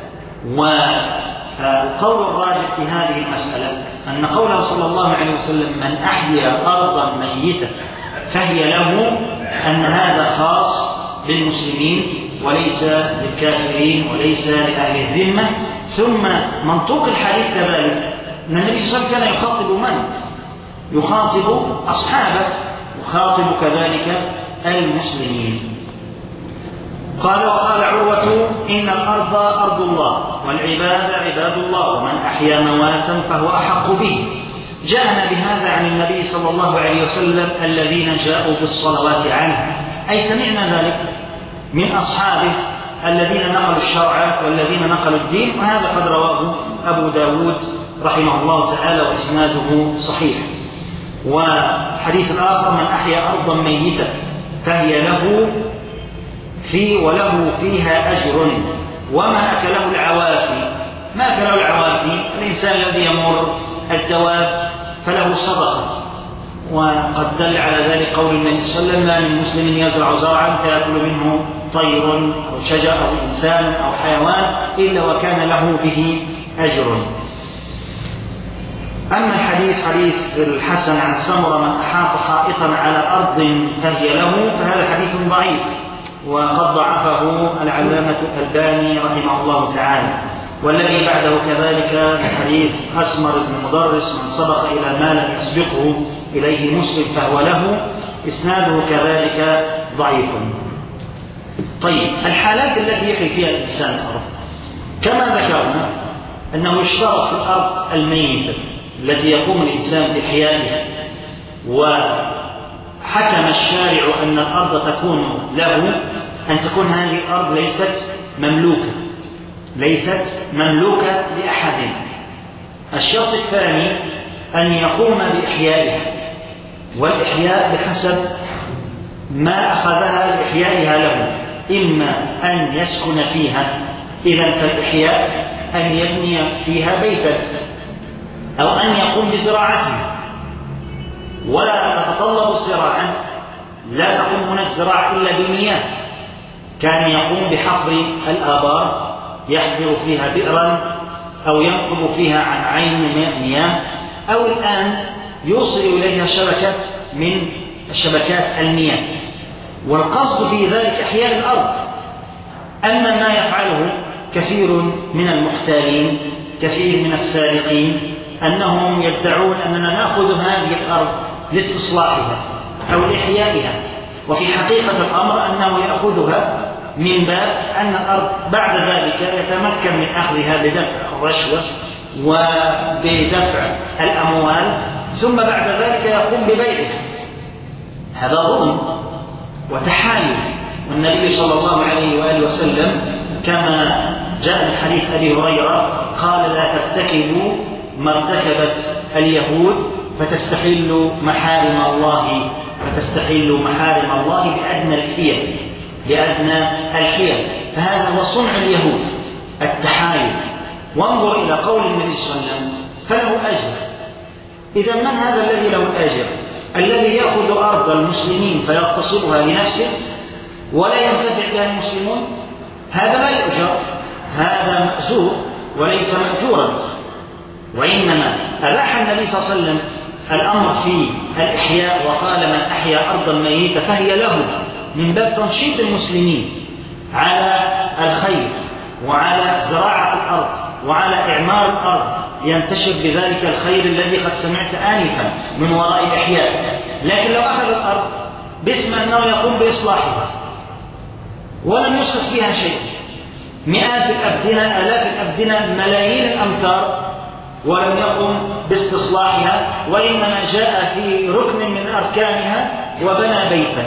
والقول الراجح في هذه المسألة أن قوله صلى الله عليه وسلم من أحيا أرضا ميتة فهي له، أن هذا خاص بالمسلمين وليس للكافرين وليس لأهل الذمة. ثم منطوق الحديث كذلك أن النبي صلى الله عليه وسلم كان يخاطب من؟ يخاطب أصحابه، يخاطب كذلك المسلمين. قال وقال عروة إن الأرض أرض الله والعباد عباد الله ومن أحيا مواتا فهو أحق به. جاءنا بهذا عن النبي صلى الله عليه وسلم الذين جاءوا بالصلوات عنه، أي سمعنا ذلك من أصحابه الذين نقلوا الشرع والذين نقلوا الدين، وهذا قد رواه أبو داود رحمه الله تعالى وإسناده صحيح. وحديث الآخر من أحيا أرضا ميتة فهي له في وله فيها أجر وما أكله العوافي. ما أكله العوافي الإنسان الذي يمر الدواب فله صدقة، وقد دل على ذلك قول النبي صلى الله عليه وسلم: ما من مسلم يزرع زرعا فيأكل منه طير أو شجر أو إنسان أو حيوان إلا وكان له به أجر. أما الحديث حديث الحسن عن سمرة من أحاط حائطا على أرض فهي له، فهذا حديث ضعيف وقد ضعفه العلامة الألباني رحمه الله تعالى. والذي بعده كذلك حديث أسمر بن مدرس من سبق إلى ما لم يسبقه إليه مسلم فهو له، إسناده كذلك ضعيف. طيب، الحالات التي يحيي فيها الإنسان الأرض كما ذكرنا أنه يشترط في الأرض الميتة التي يقوم الإنسان بإحيائها، وحكم الشارع أن الأرض تكون له أن تكون هذه الأرض ليست مملوكة ليست مملوكة لأحد. الشرط الثاني أن يقوم بإحيائها، والإحياء بحسب ما أخذها لإحيائها له، إما أن يسكن فيها، إذن فالإحياء أن يبني فيها بيتا، أو أن يقوم بزراعتها. ولا تتطلب الزراعة، لا تقوم هنا الزراعة إلا بالمياه. كان يقوم بحفر الآبار، يحفر فيها بئرا أو ينقب فيها عن عين مياه، أو الآن يوصل إليها شبكة من شبكات المياه، والقصد في ذلك إحياء الأرض. أما ما يفعله كثير من المحتالين، كثير من السارقين، أنهم يدعون أننا نأخذ هذه الأرض لاستصلاحها أو لإحيائها، وفي حقيقة الأمر أنه يأخذها من باب أن الأرض بعد ذلك يتمكن من أخذها بدفع الرشوة وبدفع الأموال، ثم بعد ذلك يقوم ببيعها. هذا ظلم وتحايل. والنبي صلى الله عليه وآله وسلم كما جاء من حديث أبي هريرة قال: لا ترتكبوا ما ارتكبت اليهود فتستحلوا محارم الله فتستحلوا محارم الله بأدنى الحيل بأدنى الحيل. فهذا هو صنع اليهود، التحايل. وانظر إلى قول النبي صلى الله عليه وسلم: فله أجر. إذا من هذا الذي له الأجر؟ الذي يأخذ أرض المسلمين فيغتصبها لنفسه ولا ينتفع بها المسلمون، هذا لا يؤجر، هذا مأجور وليس مأجورا. وإنما أباح النبي صلى الله عليه وسلم الأمر في الإحياء، وقال: من أحيا أرضا ميتة فهي له، من باب تنشيط المسلمين على الخير وعلى زراعة الأرض وعلى إعمار الأرض، ينتشر بذلك الخير الذي قد سمعت آنفا من وراء الإحياء. لكن لو أخذ الأرض باسم أنه يقوم بإصلاحها ولم يسقط فيها شيء، مئات الأبدنة، آلاف الأبدنة، ملايين الأمتار، ولم يقم باستصلاحها، وإنما جاء في ركن من أركانها وبنى بيتا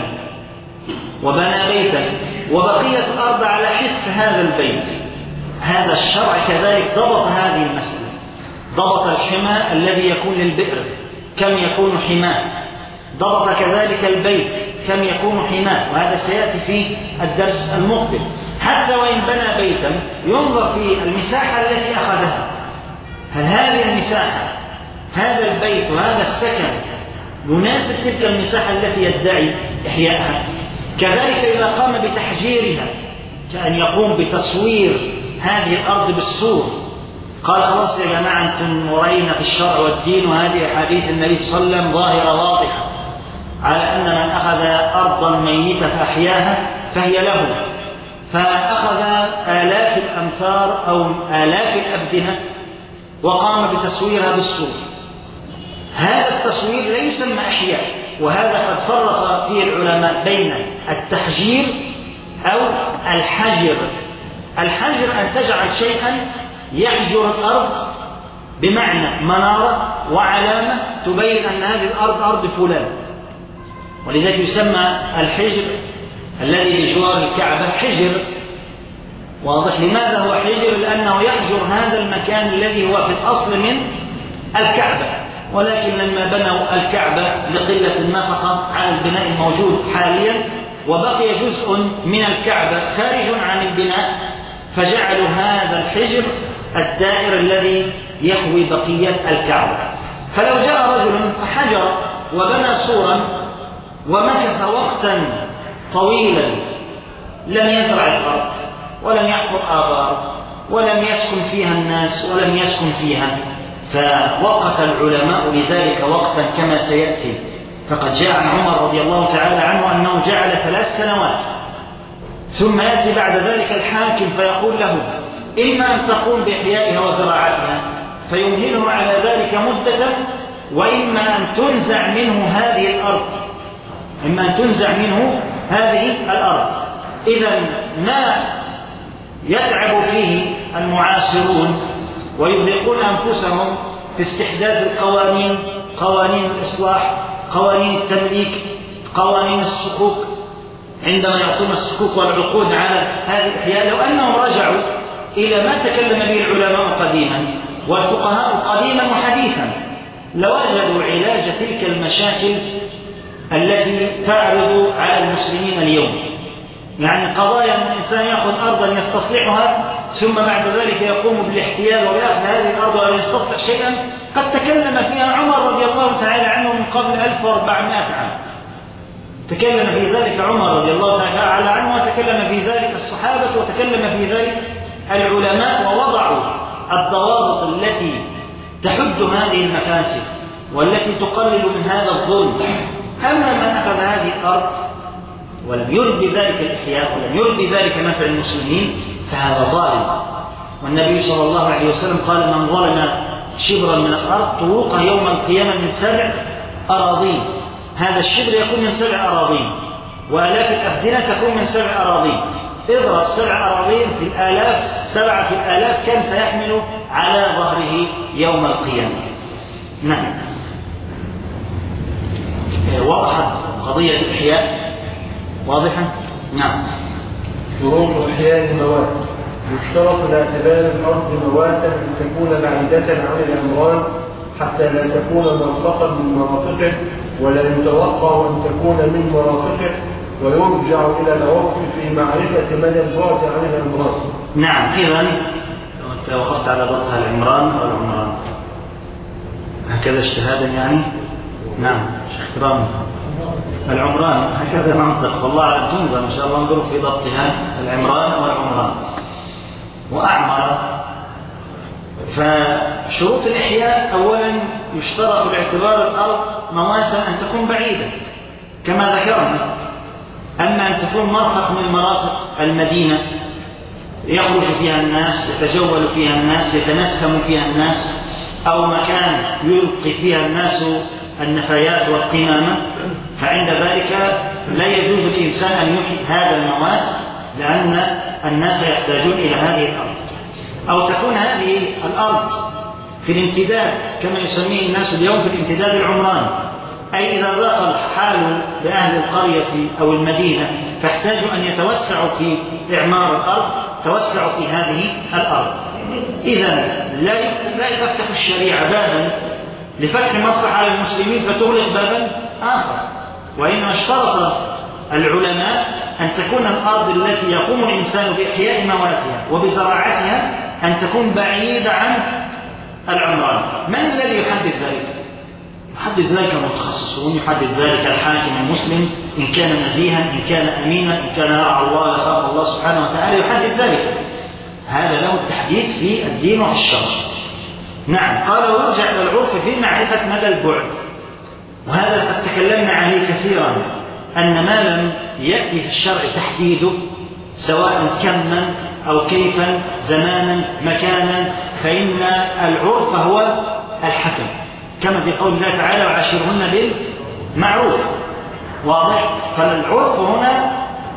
وبنى بيتا وبقيت الأرض على حس هذا البيت. هذا الشرع كذلك ضبط هذه المسألة، ضبط الحمى الذي يكون للبئر كم يكون حماه، ضبط كذلك البيت كم يكون حماه، وهذا سيأتي في الدرس المقبل. حتى وإن بنى بيتا ينظر في المساحة التي أخذها، هل هذه المساحة، هذا البيت وهذا السكن يناسب تلك المساحة التي يدعي إحياءها. كذلك إذا قام بتحجيرها، كأن يقوم بتصوير هذه الأرض بالسور، قال: خلاص يا جماعة أنتم ورينا في الشرع والدين، وهذه أحاديث النبي صلى الله عليه وسلم ظاهرة واضحة على أن من أخذ أرضا ميتة فأحياها فهي له، فأخذ آلاف الأمتار أو آلاف الأبدنة وقام بتصويرها بالسور. هذا التصوير لا يسمى إحياء، وهذا قد فرق فيه العلماء بين التحجير أو الحجر. الحجر أن تجعل شيئا يحجر الأرض بمعنى منارة وعلامة تبين أن هذه الأرض أرض فلان، ولذلك يسمى الحجر الذي بجوار الكعبة حجر. واضح؟ لماذا هو حجر؟ لأنه يحجر هذا المكان الذي هو في الأصل من الكعبة، ولكن لما بنوا الكعبة لقلة النفقة على البناء الموجود حاليا وبقي جزء من الكعبة خارج عن البناء، فجعلوا هذا الحجر الدائر الذي يحوي بقية الكعبة. فلو جاء رجل فحجر وبنى سورا ومكث وقتا طويلا لم يزرع الأرض ولم يحفر آبار ولم يسكن فيها الناس ولم يسكن فيها، فوقف العلماء لذلك وقتا كما سيأتي. فقد جاء عن عمر رضي الله تعالى عنه أنه جعل ثلاث سنوات، ثم يأتي بعد ذلك الحاكم فيقول له إما أن تقوم بإحيائها وزراعتها فيمهله على ذلك مدة، وإما أن تنزع منه هذه الأرض إما أن تنزع منه هذه الأرض. إذن ما يتعب فيه المعاصرون ويبلغون أنفسهم في استحداث القوانين، قوانين الإصلاح، قوانين التمليك، قوانين الصكوك، عندما يعطون الصكوك والعقود على هذه الأحياء، لو أنهم رجعوا إلى ما تكلم به العلماء قديما والفقهاء قديما وحديثا لوجدوا علاج تلك المشاكل التي تعرض على المسلمين اليوم. يعني قضايا أن الإنسان يأخذ أرضا يستصلحها ثم بعد ذلك يقوم بالاحتيال ويأخذ هذه الأرض ولا يستصلح شيئا، قد تكلم فيها عمر رضي الله تعالى عنه من قبل ألف وأربعمائة عام. تكلم في ذلك عمر رضي الله تعالى عنه، وتكلم في ذلك الصحابة، وتكلم في ذلك العلماء، ووضعوا الضوابط التي تحد هذه المفاسد والتي تقلل من هذا الظلم. أما من أخذ هذه الأرض ولم يرد بذلك الإحياء ولم يرد بذلك نفع المسلمين فهذا ظالم. والنبي صلى الله عليه وسلم قال من ظلم شبرا من الأرض طوقه يوم القيامة من سبع أراضين. هذا الشبر يكون من سبع أراضين، وآلاف الأبدنة تكون من سبع أراضين. اضرب سبع أراضين في الآلاف، سبعة في الآلاف كم سيحمل على ظهره يوم القيامة. نعم. وضحت قضية الإحياء واضحة؟ نعم. شروط إحياء المواد: يشترط لاعتبار الأرض مواتا أن تكون بعيدة عن العمران حتى لا تكون مرفقا من مرافقه، ولا يتوقع أن تكون من مرافقه، ويرجع إلى العرف في معرفة مدى البعد عن العمران. نعم. إذن أنت وقفت على ضبطها العمران والعمران هكذا اجتهادا يعني؟ نعم. احترام العمران هكذا منطق، والله على تنظر إن شاء الله انظروا في ضبطها العمران والعمران وأعمر. فشروط الإحياء: أولا يشترط باعتبار الأرض مواسا أن تكون بعيدة كما ذكرنا، أما أن تكون مرفق من مرافق المدينة يخرج فيها الناس، يتجول فيها الناس، يتنسم فيها الناس، أو مكان يلقي فيها الناس النفايات والقمامة، فعند ذلك لا يجوز الإنسان أن يحيي هذا المواس لأن الناس يحتاجون إلى هذه الأرض. أو تكون هذه الأرض في الامتداد كما يسميه الناس اليوم في الامتداد العمراني، أي إذا ضاق الحال بأهل القرية أو المدينة فاحتاجوا أن يتوسعوا في إعمار الأرض، توسعوا في هذه الأرض. إذن لا تفتح الشريعة بابا لفتح مصلحة على المسلمين فتغلق بابا آخر، وإنما اشترط العلماء أن تكون الأرض التي يقوم الإنسان بإحياء مواتها وبزراعتها أن تكون بعيدة عن العمران. من الذي يحدد ذلك؟ يحدد ذلك المتخصصون، يحدد ذلك الحاكم المسلم إن كان نزيها، إن كان أمينا، إن كان يرعى الله ويخاف الله سبحانه وتعالى، يحدد ذلك. هذا له التحديد في الدين وفي الشرع. نعم. قال ويرجع إلى العرف في معرفة مدى البعد، وهذا قد تكلمنا عليه كثيرا، أن ما لم يأتي في الشرع تحديده سواء كما أو كيفا، زمانا، مكانا، فإن العرف هو الحكم، كما في قول الله تعالى وعاشرهن بالمعروف. واضح؟ فالعرف هنا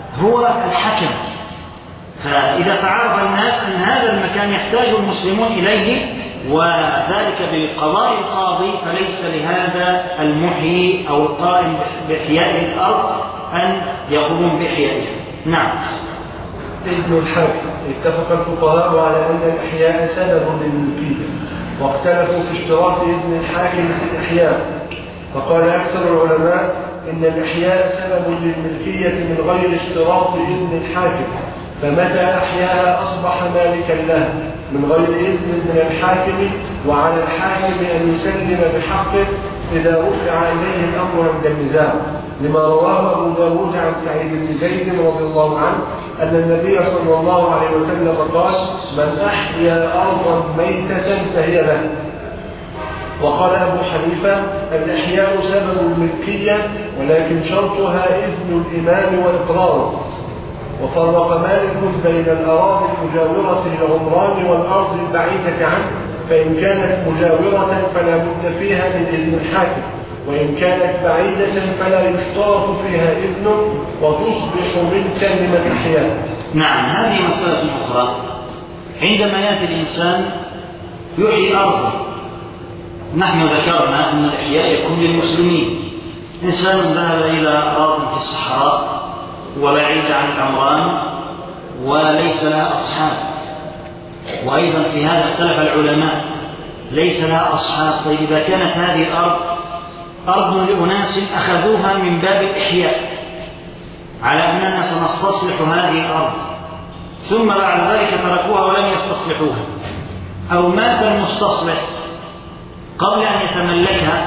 هو الحكم. فإذا تعرف الناس أن هذا المكان يحتاج المسلمون إليه وذلك بقضاء القاضي، فليس لهذا المحيي أو القائم بإحياء الأرض أن يقومون بإحيائها. نعم. إذن الحاكم. اتفق الفقهاء على أن الإحياء سبب للملكية، واختلفوا في اشتراط إذن الحاكم في الإحياء، فقال أكثر العلماء إن الإحياء سبب للملكية من غير اشتراط إذن الحاكم، فمتى أحياها أصبح مالكا لها من غير إذن من الحاكم، وعلى الحاكم أن يسلم بحقه إذا رفع إليه الأمر عند النزاع، لما رواه أبو داود عن سعيد بن زيد رضي الله عنه أن النبي صلى الله عليه وسلم قال: من أحيا أرضا ميتة فهي له. وقال أبو حنيفة: الإحياء سبب الملكية، ولكن شرطها إذن الإمام وإقراره. وفرق مالك بين الأراضي المجاورة للعمران والأرض البعيدة عنه، فإن كانت مجاورة فلا بد فيها من إذن الحاكم، وإن كانت بعيدة فلا يشترط فيها إذنه وتصبح ملكا لمن أحياها. نعم، هذه مسألة أخرى. عندما يأتي الإنسان يحيي أرضه، نحن ذكرنا أن الإحياء يكون للمسلمين. إنسان ذهب إلى أراضٍ في الصحراء وبعيد عن العمران وليس لها أصحاب، وأيضا في هذا اختلف العلماء، ليس لها أصحاب. طيب إذا كانت هذه الأرض أرض لأناس أخذوها من باب الإحياء على أننا سنستصلح هذه الأرض، ثم بعد ذلك تركوها ولم يستصلحوها، أو مات المستصلح قبل أن يتملكها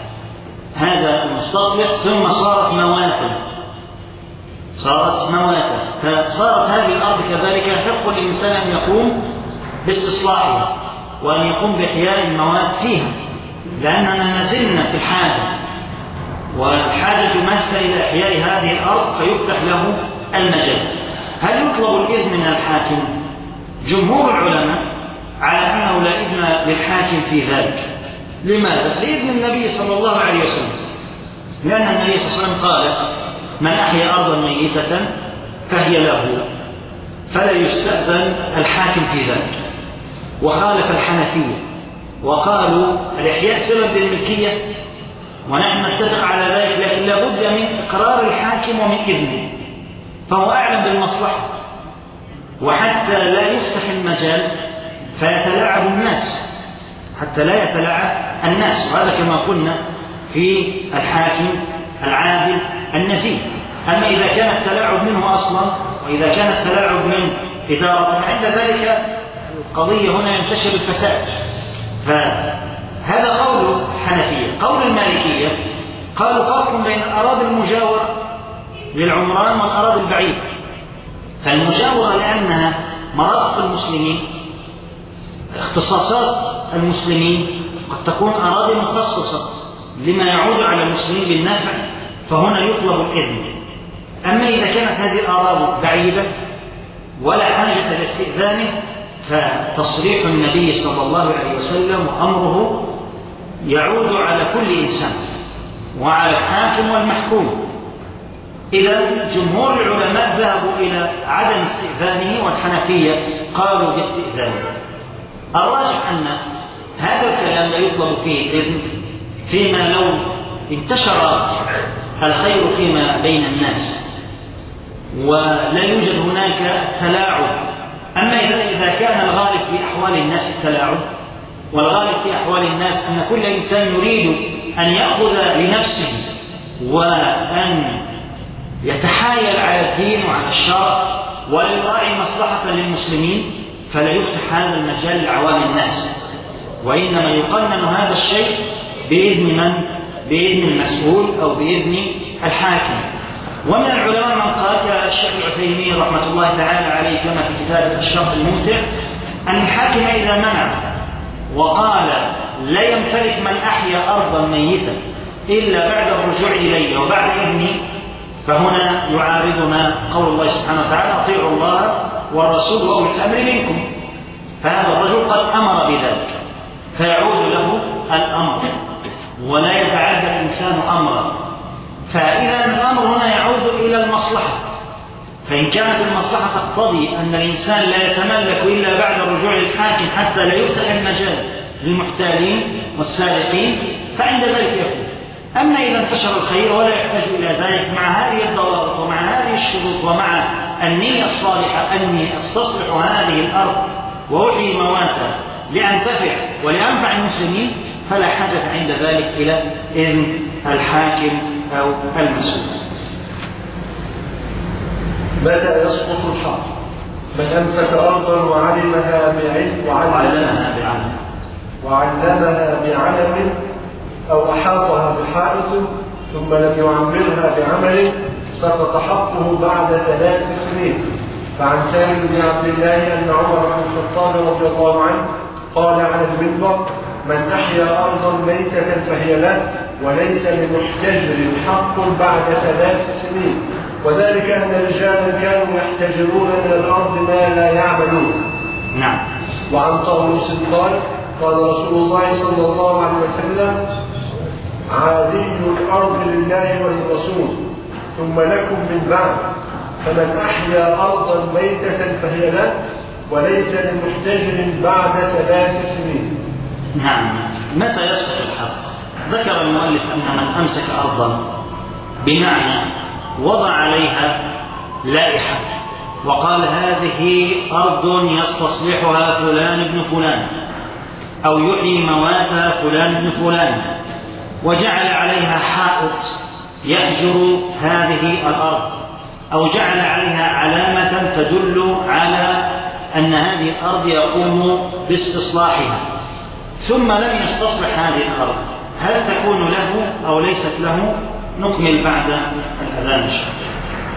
هذا المستصلح ثم صارت مواتا صارت مواتا فصارت هذه الأرض كذلك يحق للإنسان أن يقوم باستصلاحها وأن يقوم بإحياء الموات فيها، لأننا ما زلنا في الحاجة، والحاجة ماسة إلى إحياء هذه الأرض فيفتح له المجال. هل يطلب الإذن من الحاكم؟ جمهور العلماء على أنه لا إذن للحاكم في ذلك. لماذا؟ لإذن النبي صلى الله عليه وسلم، لأن النبي صلى الله عليه وسلم قال: من أحيا أرضا ميتة فهي له، فلا يستأذن الحاكم في ذلك. وخالف الحنفية وقالوا الإحياء سبب للملكية، ونحن نتفق على ذلك، لكن لابد من إقرار الحاكم ومن إذنه، فهو أعلم بالمصلحة، وحتى لا يفتح المجال فيتلاعب الناس، حتى لا يتلاعب الناس. وهذا كما قلنا في الحاكم العادل النزيه. أما إذا كان التلاعب منه أصلا، وإذا كان التلاعب من إدارة، عند ذلك القضية هنا ينتشر الفساد. فهذا قول الحنفية. قول المالكية قالوا فرق بين الأراضي المجاورة للعمران والأراضي البعيدة. فالمجاورة لأنها مرافق المسلمين، اختصاصات المسلمين، قد تكون أراضي مخصصة لما يعود على المسلمين بالنفع، فهنا يطلب الإذن. أما إذا كانت هذه الأراضي بعيدة ولا حاجة لاستئذانه، فتصريح النبي صلى الله عليه وسلم وأمره يعود على كل إنسان وعلى الحاكم والمحكوم. إذا جمهور العلماء ذهبوا إلى عدم استئذانه، والحنفية قالوا باستئذانه. الراجح أن هذا الكلام لا يطلب فيه الإذن فيما لو انتشر الخير فيما بين الناس ولا يوجد هناك تلاعب. أما إذا كان الغالب في أحوال الناس التلاعب، والغالب في أحوال الناس أن كل إنسان يريد أن يأخذ لنفسه وأن يتحايل على الدين وعلى الشرع ولا يراعي مصلحة للمسلمين، فلا يفتح هذا المجال لعوام الناس، وإنما يقنن هذا الشيء بإذن من؟ بإذن المسؤول أو بإذن الحاكم. ومن العلماء من قال كالشيخ العثيمين رحمة الله تعالى عليه كما في كتاب الشرح الممتع أن الحاكم إذا منع وقال لا يمتلك من أحيا أرضا ميتة إلا بعد الرجوع إليه وبعد إذنه، فهنا يعارضنا قول الله سبحانه وتعالى: أطيعوا الله والرسول وأولي الأمر منكم. فهذا الرجل قد أمر بذلك فيعود له الأمر ولا يتعدى الإنسان أمرا. فإذا الأمر هنا يعود إلى المصلحة، كانت المصلحة تقتضي أن الإنسان لا يتملك إلا بعد الرجوع للحاكم حتى لا يفتح المجال للمحتالين والسارقين فعند ذلك يكون. أما إذا انتشر الخير ولا يحتاج إلى ذلك مع هذه الضوابط ومع هذه الشروط ومع النية الصالحة أني استصلح هذه الأرض وأحيي مواتها لأنتفع ولأنفع المسلمين فلا حاجة عند ذلك إلى إذن الحاكم أو المسؤول. متى يسقط الحق؟ من أمسك أرضا وعلمها بعلم وعلمها بعلم وعلمها بعلم أو أحاطها بحائط ثم لم يعمرها بعمل سقط حقه بعد ثلاث سنين. فعن سالم بن عبد الله أن عمر بن الخطاب رضي الله عنه قال على المنبر: من أحيا أرضا ميتة فهي له وليس لمحتجر حق بعد ثلاث سنين. وذلك أن رجالا كانوا يحتجرون من الأرض ما لا يعملون. نعم. وعن طاووس قال: قال رسول الله صلى الله عليه وسلم: عادي الأرض لله وللرسول ثم لكم من بعد، فمن أحيا أرضا ميتة فهي له وليس لمحتجر بعد ثلاث سنين. نعم. متى يسقط الحق؟ ذكر المؤلف أن من أمسك أرضا بمعنى وضع عليها لائحة وقال هذه أرض يستصلحها فلان ابن فلان أو يحيي مواتها فلان ابن فلان، وجعل عليها حائط يأجر هذه الأرض أو جعل عليها علامة تدل على أن هذه الأرض يقوم باستصلاحها ثم لم يستصلح هذه الأرض، هل تكون له أو ليست له؟ نكمل بعد الأذان إن شاء الله.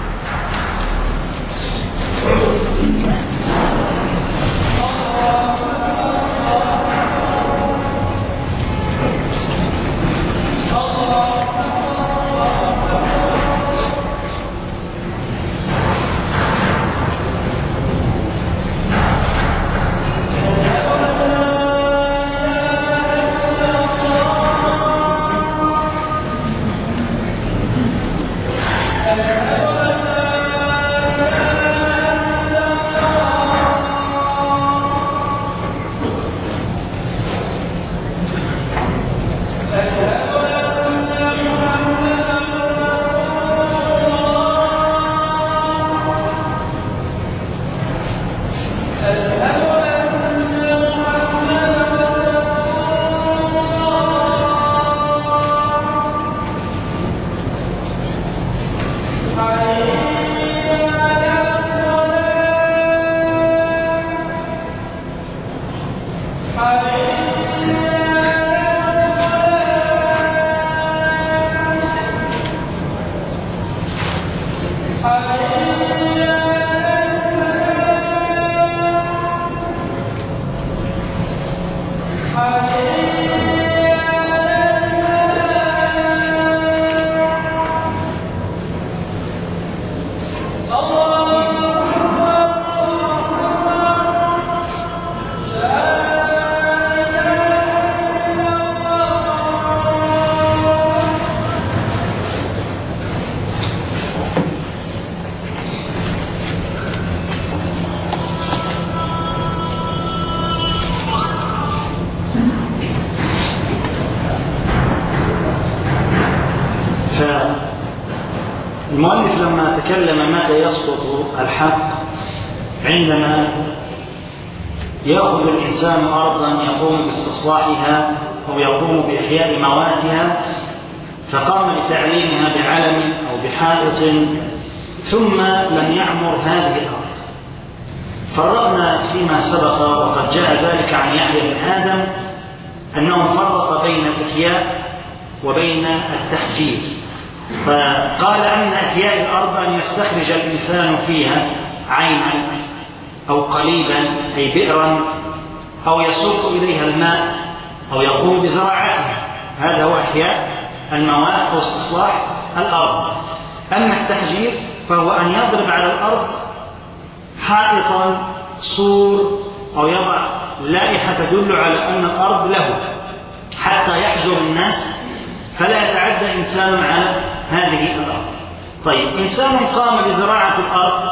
المؤلف لما تكلم متى يسقط الحق عندما يأخذ الإنسان أرضا يقوم باستصلاحها أو يقوم بإحياء مواتها فقام بتعليمها بعلم أو بحائط ثم لم يعمر هذه الأرض. فرقنا فيما سبق وقد جاء ذلك عن يحيى بن آدم أنه فرق بين الإحياء وبين التحجير، فقال أن إحياء الأرض أن يستخرج الإنسان فيها عينا أو قليبا أي بئرا أو يسوق إليها الماء أو يقوم بزراعتها، هذا هو إحياء المواد أو استصلاح الأرض. أما التحجير فهو أن يضرب على الأرض حائطا سور أو يضع لائحة تدل على أن الأرض له حتى يحجر الناس فلا يتعدى إنسان على هذه الأرض. طيب إنسان قام بزراعة الأرض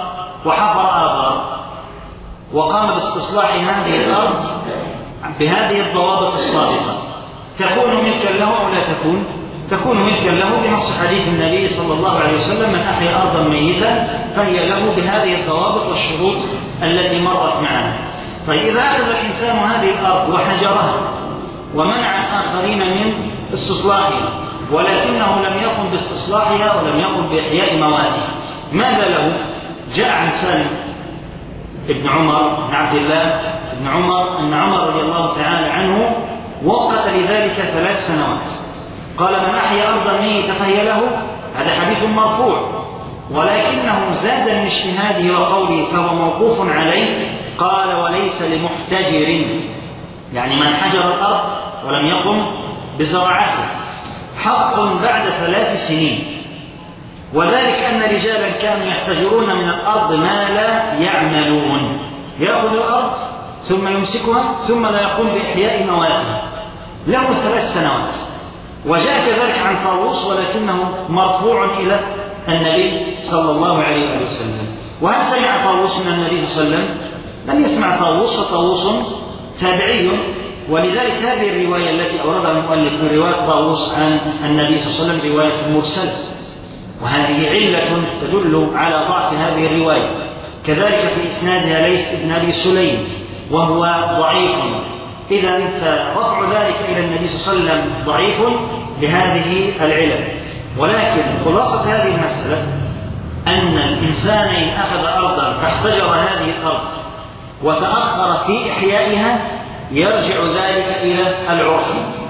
وحفر آبار وقام باستصلاح هذه الأرض بهذه الضوابط السابقة، تكون ملكا له أو لا تكون؟ تكون ملكا له بنص حديث النبي صلى الله عليه وسلم: من أحيا أرضا ميتا فهي له بهذه الضوابط والشروط التي مرت معنا. طيب إذا أخذ الإنسان هذه الأرض وحجرها ومنع الآخرين من استصلاحها ولكنه لم يقم باستصلاحها ولم يقم بإحياء مواتها، ماذا له؟ جاء عن سالم ابن عمر بن عبد الله ابن عمر أن عمر رضي الله تعالى عنه وقت لذلك ثلاث سنوات، قال: من أحيا أرضا ميتة فهي له. هذا حديث مرفوع، ولكنه زاد من اجتهاده وقوله فهو موقوف عليه، قال: وليس لمحتجر، يعني من حجر الأرض ولم يقم بزراعته، حق بعد ثلاث سنين. وذلك أن رجالا كانوا يحتجرون من الأرض ما لا يعملون، يأخذ الأرض ثم يمسكها ثم لا يقوم بإحياء مواتها، له ثلاث سنوات. وجاء كذلك عن طاووس ولكنه مرفوع إلى النبي صلى الله عليه وسلم. وهل سمع طاووس من النبي صلى الله عليه وسلم؟ لم يسمع طاووس، فطاووس تابعي، ولذلك هذه الرواية التي أوردها المؤلف من رواية طاووس عن النبي صلى الله عليه وسلم رواية مرسلة، وهذه علة تدل على ضعف هذه الرواية. كذلك في إسنادها ليث بن أبي سليم وهو ضعيف، إذا فرفع ذلك إلى النبي صلى الله عليه وسلم ضعيف بهذه العلل. ولكن خلاصة هذه المسألة أن الإنسان إن أخذ أرضا فاحتجر هذه الأرض وتأخر في إحيائها يرجع ذلك إلى العرف،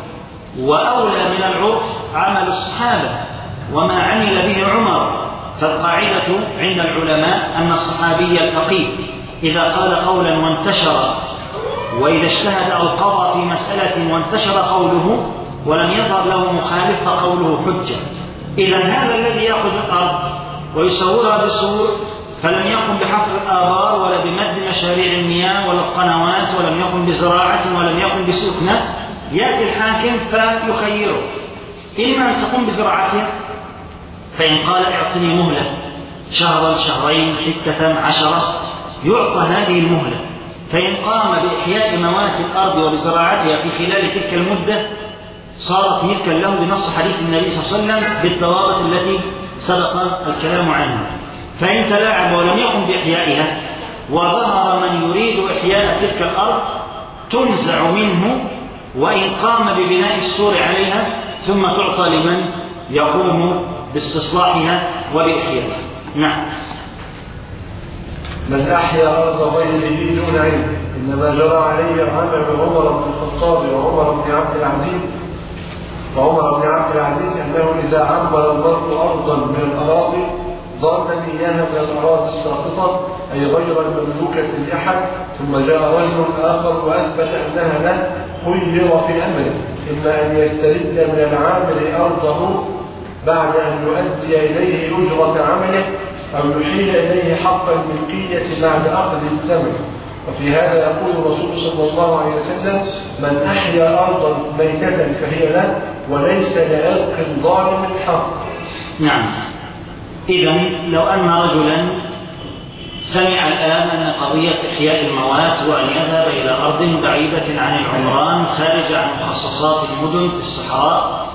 وأولى من العرف عمل الصحابة وما عمل به عمر. فالقاعدة عند العلماء أن الصحابي الفقيه إذا قال قولا وانتشر، وإذا اجتهد أو قضى في مسألة وانتشر قوله ولم يظهر له مخالف فقوله حجة. إذا هذا الذي يأخذ الأرض ويصورها بصور فلم يقم بحفر الآبار ولا بمد مشاريع المياه ولا القنوات ولم يقم بزراعة ولم يقم بسكنة، يأتي الحاكم فيخيره: إما أن تقوم بزراعته فإن قال اعطني مهلة شهرا شهرين ستة عشرة يعطى هذه المهلة، فإن قام بإحياء موات الأرض وبزراعتها في خلال تلك المدة صارت ملكا له بنص حديث النبي صلى الله عليه وسلم بالضوابط التي سبق الكلام عنها. فإن تلاعب ولم يقم بإحيائها وظهر من يريد إحياء تلك الأرض تنزع منه، وإن قام ببناء السور عليها ثم تعطى لمن يقوم باستصلاحها وبإحيائها. نعم. من أحيا أرض غيره دون علم إنما جرى عليه عمل عمر بن الخطاب وعمر بن عبد العزيز وعمر بن عبد العزيز أنه إذا عمر المرء أرضا من الأراضي ظن إياها من الأراضي الساقطة أي غير المملوكة لأحد، ثم جاء رجل آخر وأثبت أنها له، خير في أمره: إما أن يسترد من العامل أرضه بعد أن يؤدي إليه أجرة عمله، أو يحيل إليه حق الملكية بعد أخذ الثمن. وفي هذا يقول الرسول صلى الله عليه وسلم: من أحيا أرضا ميتة فهي له، وليس لعرق ظالم حق. نعم. إذن لو أن رجلا سمع الآن أن قضية إحياء الموات وأن يذهب إلى أرض بعيدة عن العمران خارج عن مخصصات المدن في الصحراء،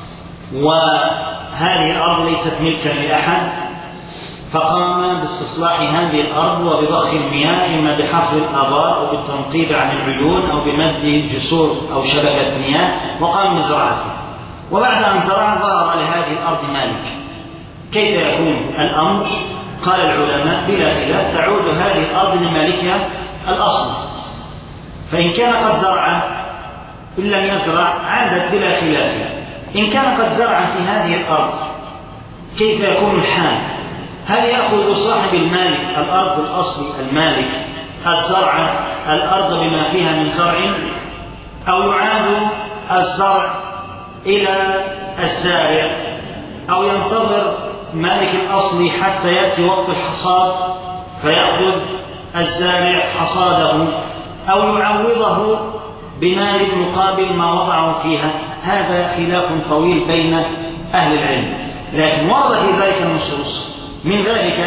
وهذه الأرض ليست ملكا لأحد، فقام باستصلاح هذه الأرض وبضخ المياه إما بحفر الآبار أو بالتنقيب عن العيون أو بمد جسور أو شبكة مياه وقام بزراعتها، وبعد أن زرع ظهر لهذه الأرض مالك، كيف يكون الأمر؟ قال العلماء: بلا خلاف تعود هذه الأرض لمالكها الأصل، فإن كان قد زرع إن لم يزرع عادت بلا خلاف. إن كان قد زرع في هذه الأرض كيف يكون الحال؟ هل يأخذ صاحب المالك الأرض الأصل المالك الزرع الأرض بما فيها من زرع، أو يعاد الزرع إلى الزارع، أو ينتظر مالك الأصل حتى يأتي وقت الحصاد فيأخذ الزارع حصاده، أو يعوضه بمال مقابل ما وضعه فيها؟ هذا خلاف طويل بين أهل العلم، لكن ورد في ذلك النصوص. من ذلك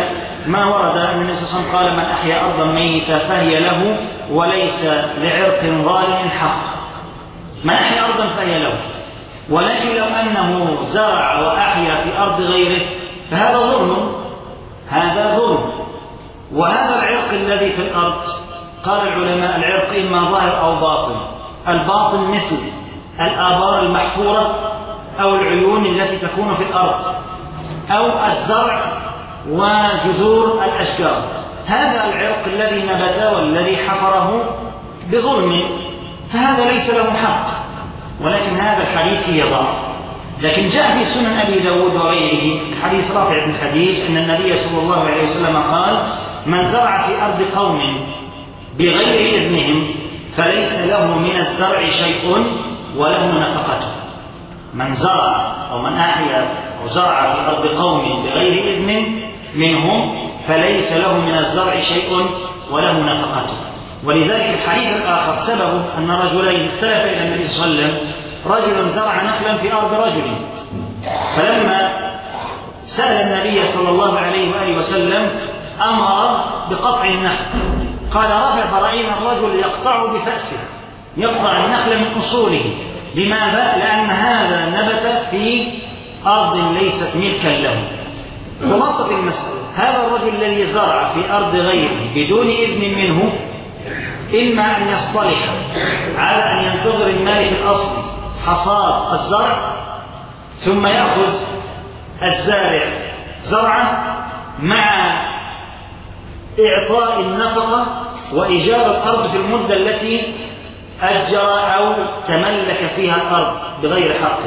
ما ورد أن النبي صلى الله عليه وسلم قال من أحيا أرضا ميتة فهي له وليس لعرق ظالم حق. من أحيا أرضا فهي له، ولكن لو أنه زرع وأحيا في أرض غيره فهذا ظلم، هذا ظلم. وهذا العرق الذي في الأرض قال العلماء العرق إما ظاهر أو باطن. الباطن مثل الآبار المحفورة أو العيون التي تكون في الأرض أو الزرع وجذور الأشجار. هذا العرق الذي نبت والذي حفره بظلم فهذا ليس له حق، ولكن هذا الحديث فيه ضعف. لكن جاء في سنن أبي داود وغيره حديث رافع بن خديج أن النبي صلى الله عليه وسلم قال من زرع في أرض قوم بغير إذنهم فليس له من الزرع شيء وله نفقته. من زرع أو من أحيا أو زرع في أرض قوم بغير إذن منهم فليس له من الزرع شيء وله نفقته. ولذلك الحديث الآخر سببه أن رجلين اختلفا إلى النبي صلى الله عليه وسلم، رجل زرع نخلا في أرض رجل، فلما سأل النبي صلى الله عليه وآله وسلم أمر بقطع النخل. قال رافع فرأينا الرجل يقطع بفأسه، يقطع النخل من أصوله. لماذا؟ لأن هذا نبت في أرض ليست ملكا له. خلاصة المسألة هذا الرجل الذي زرع في أرض غيره بدون إذن منه إما أن يصطلح على أن ينتظر المالك الأصلي حصاد الزرع ثم يأخذ الزارع زرعه مع إعطاء النفقة وإيجار الأرض في المدة التي أجر أو تملك فيها الأرض بغير حق.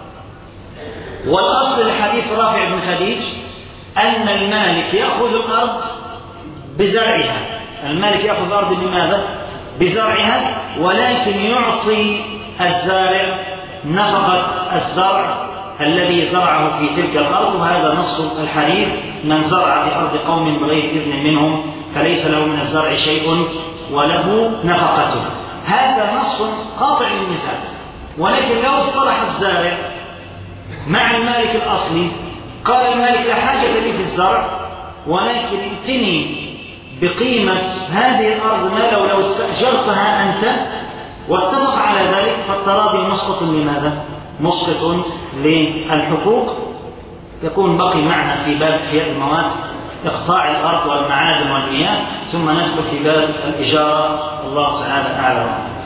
والأصل لحديث رافع بن خديج أن المالك يأخذ الأرض بزرعها، المالك يأخذ الأرض بماذا؟ بزرعها، ولكن يعطي الزارع نفقة الزرع الذي زرعه في تلك الأرض. وهذا نص الحديث من زرع في أرض قوم بغير إذن منهم فليس له من الزرع شيء وله نفقته. هذا نص قاطع للنزاع. ولكن لو اصطلح الزارع مع المالك الأصلي قال المالك لا حاجة لي في الزرع ولكن ائتني بقيمة هذه الأرض ما لو لو استأجرتها أنت، واتفق على ذلك، فالتراضي مسقط لماذا؟ مسقط للحقوق. يكون بقي معنا في باب إحياء المواد إقطاع الأرض والمعادن والمياه، ثم ندخل في باب الإجارة. الله تعالى أعلم.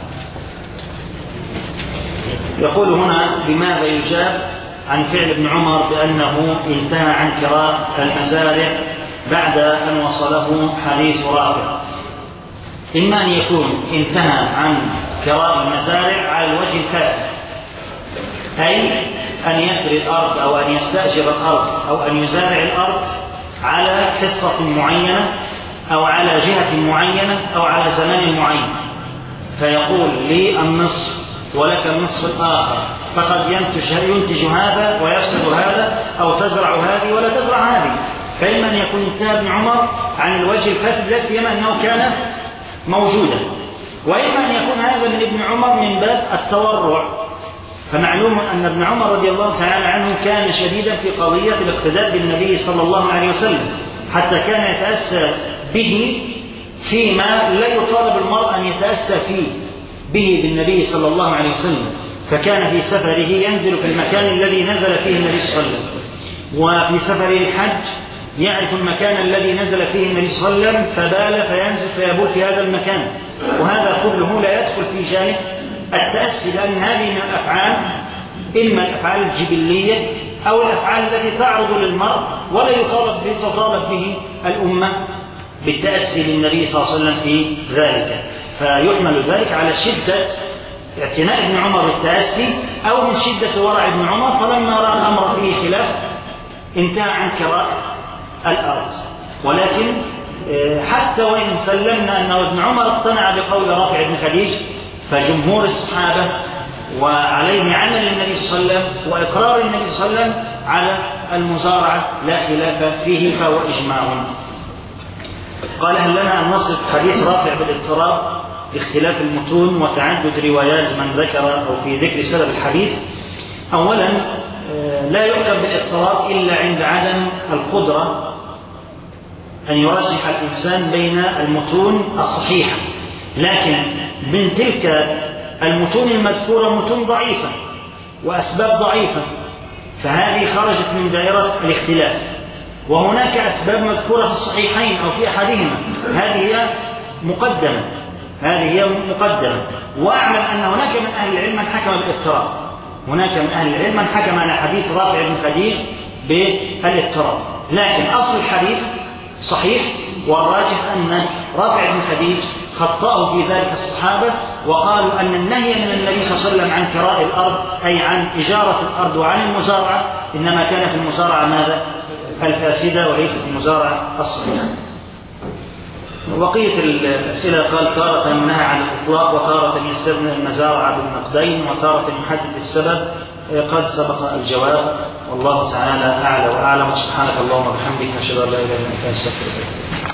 يقول هنا لماذا يجاب عن فعل ابن عمر بأنه انتهى عن كراء المزارع بعد أن وصله حديث رافع؟ إما أن يكون انتهى عن كراء المزارع على الوجه الفاسد، أي أن يثري الأرض أو أن يستأجر الأرض أو أن يزارع الأرض على حصة معينة أو على جهة معينة أو على زمان معين، فيقول لي النصف ولك النصف الآخر، فقد ينتج, ينتج هذا ويفسد هذا، أو تزرع هذه ولا تزرع هذه. فإما أن يكون انتهى ابن عمر عن الوجه الفاسد لا سيما أنه كان موجودا، وإما أن يكون هذا من ابن عمر من باب التورع. فمعلوم أن ابن عمر رضي الله تعالى عنه كان شديدا في قضية الاقتداء بالنبي صلى الله عليه وسلم، حتى كان يتأسى به فيما لا يطالب المرء أن يتأسى فيه به بالنبي صلى الله عليه وسلم. فكان في سفره ينزل في المكان الذي نزل فيه النبي صلى الله عليه وسلم، وفي سفره الحج يعرف المكان الذي نزل فيه النبي صلى الله عليه وسلم فبال فينزل فيبول في هذا المكان. وهذا كله لا يدخل في جانب التأسي، لأن هذه من الأفعال إما الأفعال الجبلية أو الأفعال التي تعرض للمرء ولا يطالب به تطالب به الأمة بالتأسي للنبي صلى الله عليه وسلم في ذلك. فيحمل ذلك على شدة اعتناء ابن عمر بالتأسي أو من شدة ورع ابن عمر، فلما رأى الأمر فيه خلاف انتهى عن كراء الأرض. ولكن حتى وإن سلمنا أن ابن عمر اقتنع بقول رافع بن خديج، فجمهور الصحابة وعليه عمل النبي صلى الله عليه وسلم وإقرار النبي صلى الله عليه وسلم على المزارعة لا خلاف فيه، فهو إجماع. قال هل لنا أن نصف حديث رافع بالاضطراب باختلاف المتون وتعدد روايات من ذكر أو في ذكر سبب الحديث؟ أولا لا يحكم بالاضطراب إلا عند عدم القدرة أن يرجح الإنسان بين المتون الصحيحة، لكن من تلك المتون المذكورة متون ضعيفة وأسباب ضعيفة، فهذه خرجت من دائرة الاختلاف. وهناك أسباب مذكورة في الصحيحين أو في أحدهما، هذه هي مقدمة هذه هي مقدمة وأعلم أن هناك من أهل العلم من حكم بالاضطراب، هناك من أهل العلم من حكم على حديث رافع بن خديج بالاضطراب، لكن أصل الحديث صحيح، والراجح أن رافع بن خديج خطأوا في ذلك الصحابة، وقالوا أن النهي من النبي صلى الله عليه وسلم عن كراء الأرض أي عن إجارة الأرض وعن المزارعة إنما كان في المزارعة ماذا؟ الفاسدة وليس في المزارعة الصحيحة. وبقية الأسئلة قال تارة نهى عن الإطلاق، وتارة يستثنى المزارعة بالنقدين، وتارة يحدد السبب. قد سبق الجواب، والله تعالى أعلى وأعلم. سبحانك اللهم وبحمدك، أشهد أن لا إله إلا أنت، أستغفرك.